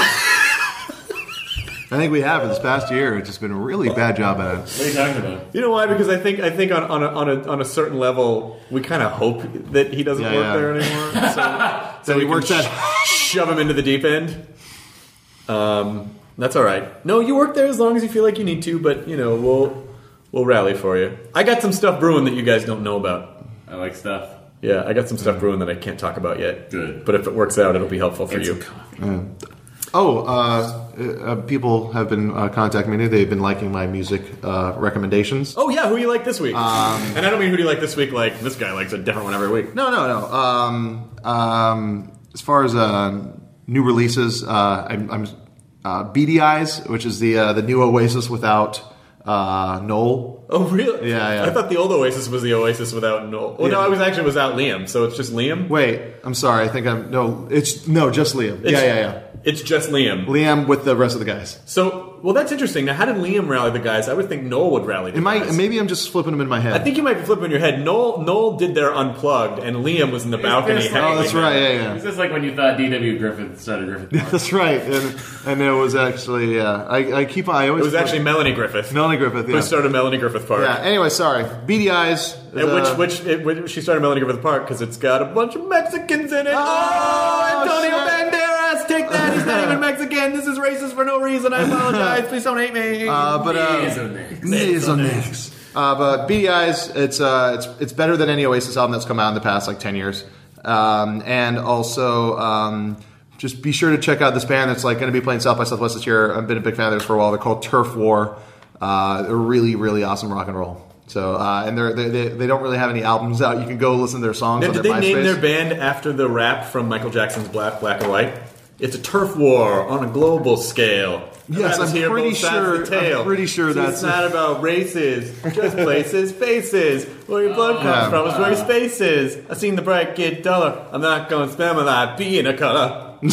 I think we have for this past year. It's just been a really bad job at it. What are you talking about? You know why? Because I think I think on, on a on a on a certain level, we kind of hope that he doesn't Yeah, work yeah. there anymore. So, so he we can works at- sh- shove him into the deep end. Um, that's all right. No, you work there as long as you feel like you need to, but you know we'll we'll rally for you. I got some stuff brewing that you guys don't know about. I like stuff. Yeah, I got some stuff brewing that I can't talk about yet. Good. But if it works out, it'll be helpful for It's you. coffee. Oh, uh, uh, people have been uh, contacting me. They've been liking my music uh, recommendations. Oh yeah, who do you like this week? Um, and I don't mean who do you like this week. Like this guy likes a different one every week. No, no, no. Um, um, as far as uh, new releases, uh, I'm, I'm uh, Beady Eyes, which is the uh, the new Oasis without uh, Noel. Oh really? Yeah, yeah. I thought the old Oasis was the Oasis without Noel. Well, no, Yeah. it was actually without Liam. So it's just Liam. Wait, I'm sorry. I think I'm no. It's no, just Liam. It's- yeah, yeah, yeah. It's just Liam. Liam with the rest of the guys. So, well, that's interesting. Now, how did Liam rally the guys? I would think Noel would rally the Am I? guys. Maybe I'm just flipping them in my head. I think you might be flipping in your head. Noel Noel did their unplugged, and Liam was in the balcony. pissed. heckling Oh, that's them. right. Yeah, yeah. Is this like when you thought D W Griffith started Griffith Park? That's right. And, and it was actually. Yeah. I, I keep. I always. It was actually Melanie Griffith. Melanie Griffith. Yeah. Who started Melanie Griffith Park. Yeah. Anyway, sorry. Beady Eyes. is, And which, uh, which, it, which she started Melanie Griffith Park because it's got a bunch of Mexicans in it. Oh, Oh, Antonio shit. Banderas, take that! He's not even Mexican. This is racist for no reason. I apologize. Please don't hate me. Uh, but uh, Mesonex. Uh, but Beady Eyes, it's uh, it's it's better than any Oasis album that's come out in the past like ten years, um, and also um, just be sure to check out this band that's like going to be playing South by Southwest this year. I've been a big fan of theirs for a while. They're called Turf War. Uh, they're really, really awesome rock and roll. So, uh, and they're, they they they don't really have any albums out. You can go listen to their songs Now, on did their they MySpace. name their band after the rap from Michael Jackson's Black, Black or White? It's a turf war on a global scale. Yes, I'm Here, pretty both sides sure. of the tale. I'm pretty sure So that's it's not about races, just places, faces. Where your blood comes Yeah. from is where your space is. I seen the bright get duller. I'm not going to spend my life being a color. Uh,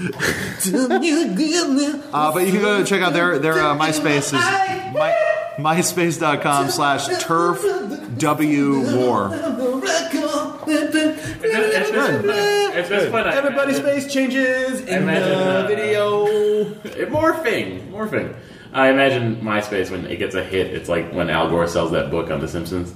but you can go check out their their uh, MySpace is my, myspace.com slash turf w war. It's just, it's just, it's just fun. I Everybody's imagine- face changes in imagine, the uh, video. It- morphing, morphing. I imagine MySpace when it gets a hit. It's like when Al Gore sells that book on The Simpsons.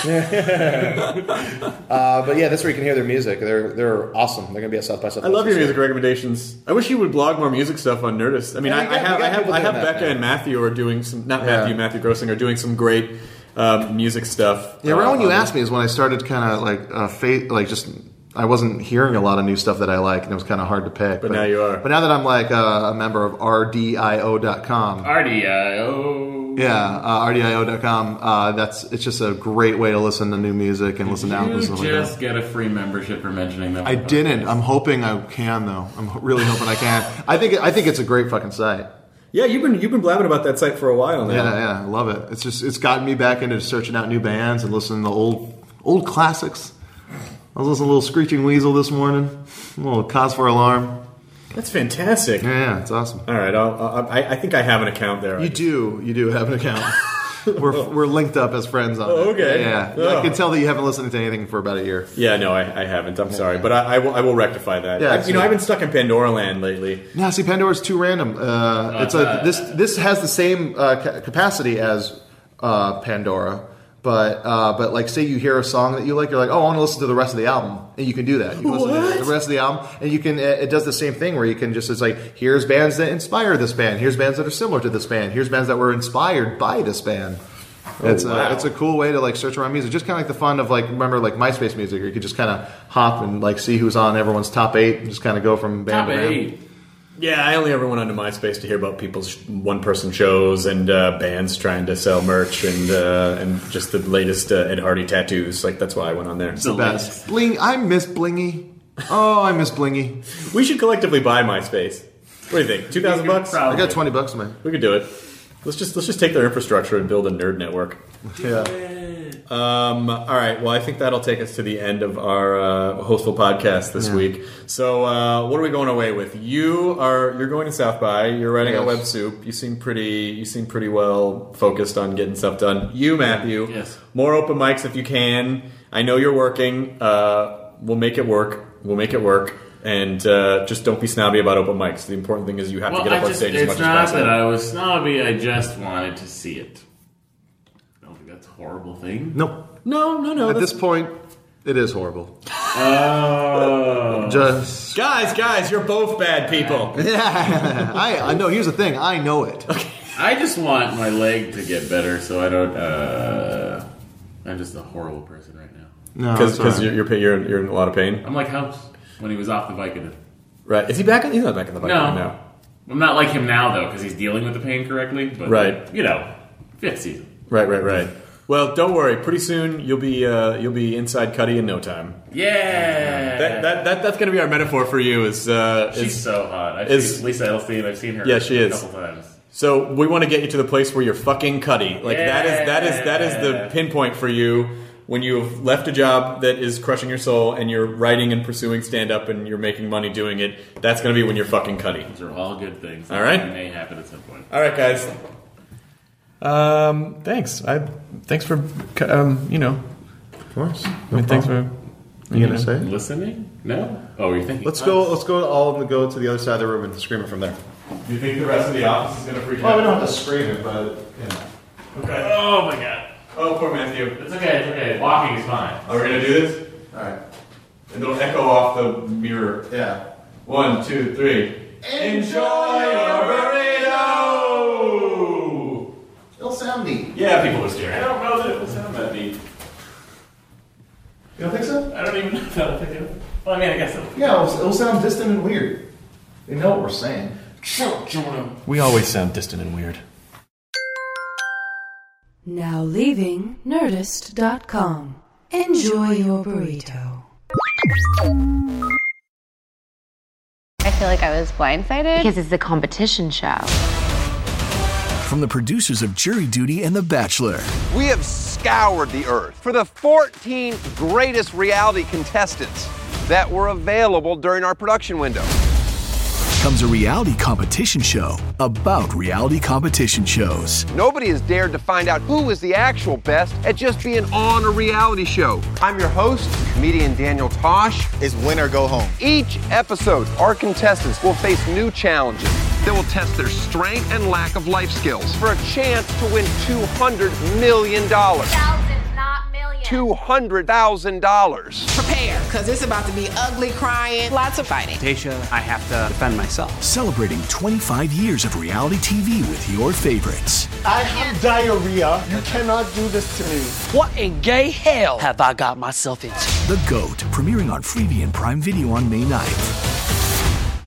Uh, but yeah, that's where you can hear their music. They're they're awesome. They're gonna be at South by Southwest. I love your this year. music recommendations. I wish you would blog more music stuff on Nerdist. I mean, Yeah, I, we got- I have, we got I have, people I have doing that Becca now. and Matthew are doing some. Not Yeah. Matthew, Matthew Grossing are doing some great um, music stuff. Yeah, right uh, when you on- asked me is when I started kind of like uh, fa- like just I wasn't hearing a lot of new stuff that I like, and it was kind of hard to pick. But now you are. But now that I'm like uh, a member of R D I O dot com, R D I O. yeah, uh, R D I O dot com, uh, that's it's just a great way to listen to new music and listen to albums. You and stuff just like get a free membership for mentioning them. that. I didn't. I'm hoping I can though. I'm really hoping I can. I think I think it's a great fucking site. Yeah, you've been you've been blabbing about that site for a while now. Yeah, yeah, I love it. It's just it's gotten me back into searching out new bands and listening to old old classics. I was listening to a little Screeching Weasel this morning, a little Cause for Alarm. That's fantastic. Yeah, yeah, it's awesome. All right, I'll, I'll, I, I think I have an account there. You do, you do have an account. we're we're linked up as friends on Oh, it. okay. Yeah, Oh. I can tell that you haven't listened to anything for about a year. Yeah, no, I, I haven't. I'm sorry, but I, I will I will rectify that. Yeah, I, you so- know, I've been stuck in Pandora Land lately. Now, see, Pandora's too random. Uh, it's like this. This has the same uh, ca- capacity as uh, Pandora, but uh, but like, say you hear a song that you like, you're like, oh, I want to listen to the rest of the album, and you can do that. You can listen to the rest of the album, and you can. It does the same thing where you can just. It's like, here's bands that inspire this band. Here's bands that are similar to this band. Here's bands that were inspired by this band. It's wow. a, it's a cool way to like search around music, just kind of like the fun of like remember like MySpace music, where you could just kind of hop and like see who's on everyone's top eight, and just kind of go from band Top to band. eight. Yeah, I only ever went onto MySpace to hear about people's one-person shows and uh, bands trying to sell merch and uh, and just the latest uh, Ed Hardy tattoos. Like that's why I went on there. The Best. Bling. I miss Blingy. Oh, I miss Blingy. We should collectively buy MySpace. What do you think? Two thousand bucks? I got twenty bucks, man. We could do it. Let's just let's just take their infrastructure and build a nerd network. Yeah. Um, all right. Well, I think that'll take us to the end of our uh, hostful podcast this Yeah. week. So, uh, what are we going away with? You are you're going to South by. You're writing a Yes. web soup. You seem pretty. You seem pretty well focused on getting stuff done. You, Matthew. Yes. More open mics if you can. I know you're working. Uh, we'll make it work. We'll make it work. And uh, just don't be snobby about open mics. The important thing is you have Well, to get up I on just, stage as it's much as not possible. that I was snobby. I just wanted to see it. I don't think that's a horrible thing. Nope. No, no, no. At that's- this point, it is horrible. Oh. Just. Guys, guys, you're both bad people. Yeah. I, I know. Here's the thing. I know it. I just want my leg to get better so I don't. Uh, I'm just a horrible person right now. No, Because it's all right. you're, you're you're you're in a lot of pain, I'm like Humps when he was off the Vicodin. right? Is he back? On, he's not back on the bike No. right now. I'm not like him now though because he's dealing with the pain correctly. But Right. you know, fifth season. Right, right, right. Well, don't worry. Pretty soon you'll be uh, you'll be inside Cuddy in no time. Yeah. That, that, that that's going to be our metaphor for you. Is uh, She's is so hot. I've is- seen Lisa Elstein. I've seen her. Yeah, she a is. couple times. so we want to get you to the place where you're fucking Cuddy. Like that is that is that is the Yeah. pinpoint for you when you have left a job that is crushing your soul and you're writing and pursuing stand up and you're making money doing it. That's going to be when you're fucking Cuddy. Those are all good things. All right. That may happen at some point. All right, guys. Um, thanks. I thanks for um, you know. Of course. I mean, thanks for. You gonna say? Listening? No. Oh, you're thinking. Let's go. Let's go. All go to the other side of the room and scream it from there. Do you think the rest of the office is going to freak Oh, we don't have to scream it, but yeah. Okay. Oh my god. Oh, poor Matthew. It's okay. It's okay. Walking is fine. Are we going to do this? All right. And it'll echo off the mirror. Yeah. One, two, three. Enjoy your burrito! It'll sound neat. Yeah, people are I staring. don't know that it will sound that neat. You don't think so? I don't even know if that'll pick it up. Well, I mean, I guess it'll. Yeah, it'll, it'll sound distant and weird. They know what we're saying. We always sound distant and weird. Now leaving Nerdist dot com. Enjoy your burrito. I feel like I was blindsided because it's a competition show. From the producers of Jury Duty and The Bachelor. We have scoured the earth for the fourteen greatest reality contestants that were available during our production window. Comes a reality competition show about reality competition shows. Nobody has dared to find out who is the actual best at just being on a reality show. I'm your host, comedian Daniel Tosh. It's win or go home. Each episode, our contestants will face new challenges that will test their strength and lack of life skills for a chance to win two hundred million dollars. Thousands, not millions. two hundred thousand dollars. Prepare, because it's about to be ugly, crying, lots of fighting. Tasha, I have to defend myself. Celebrating twenty-five years of reality T V with your favorites. I have diarrhea. You cannot do this to me. What in gay hell have I got myself into? The GOAT, premiering on Freevee and Prime Video on May ninth.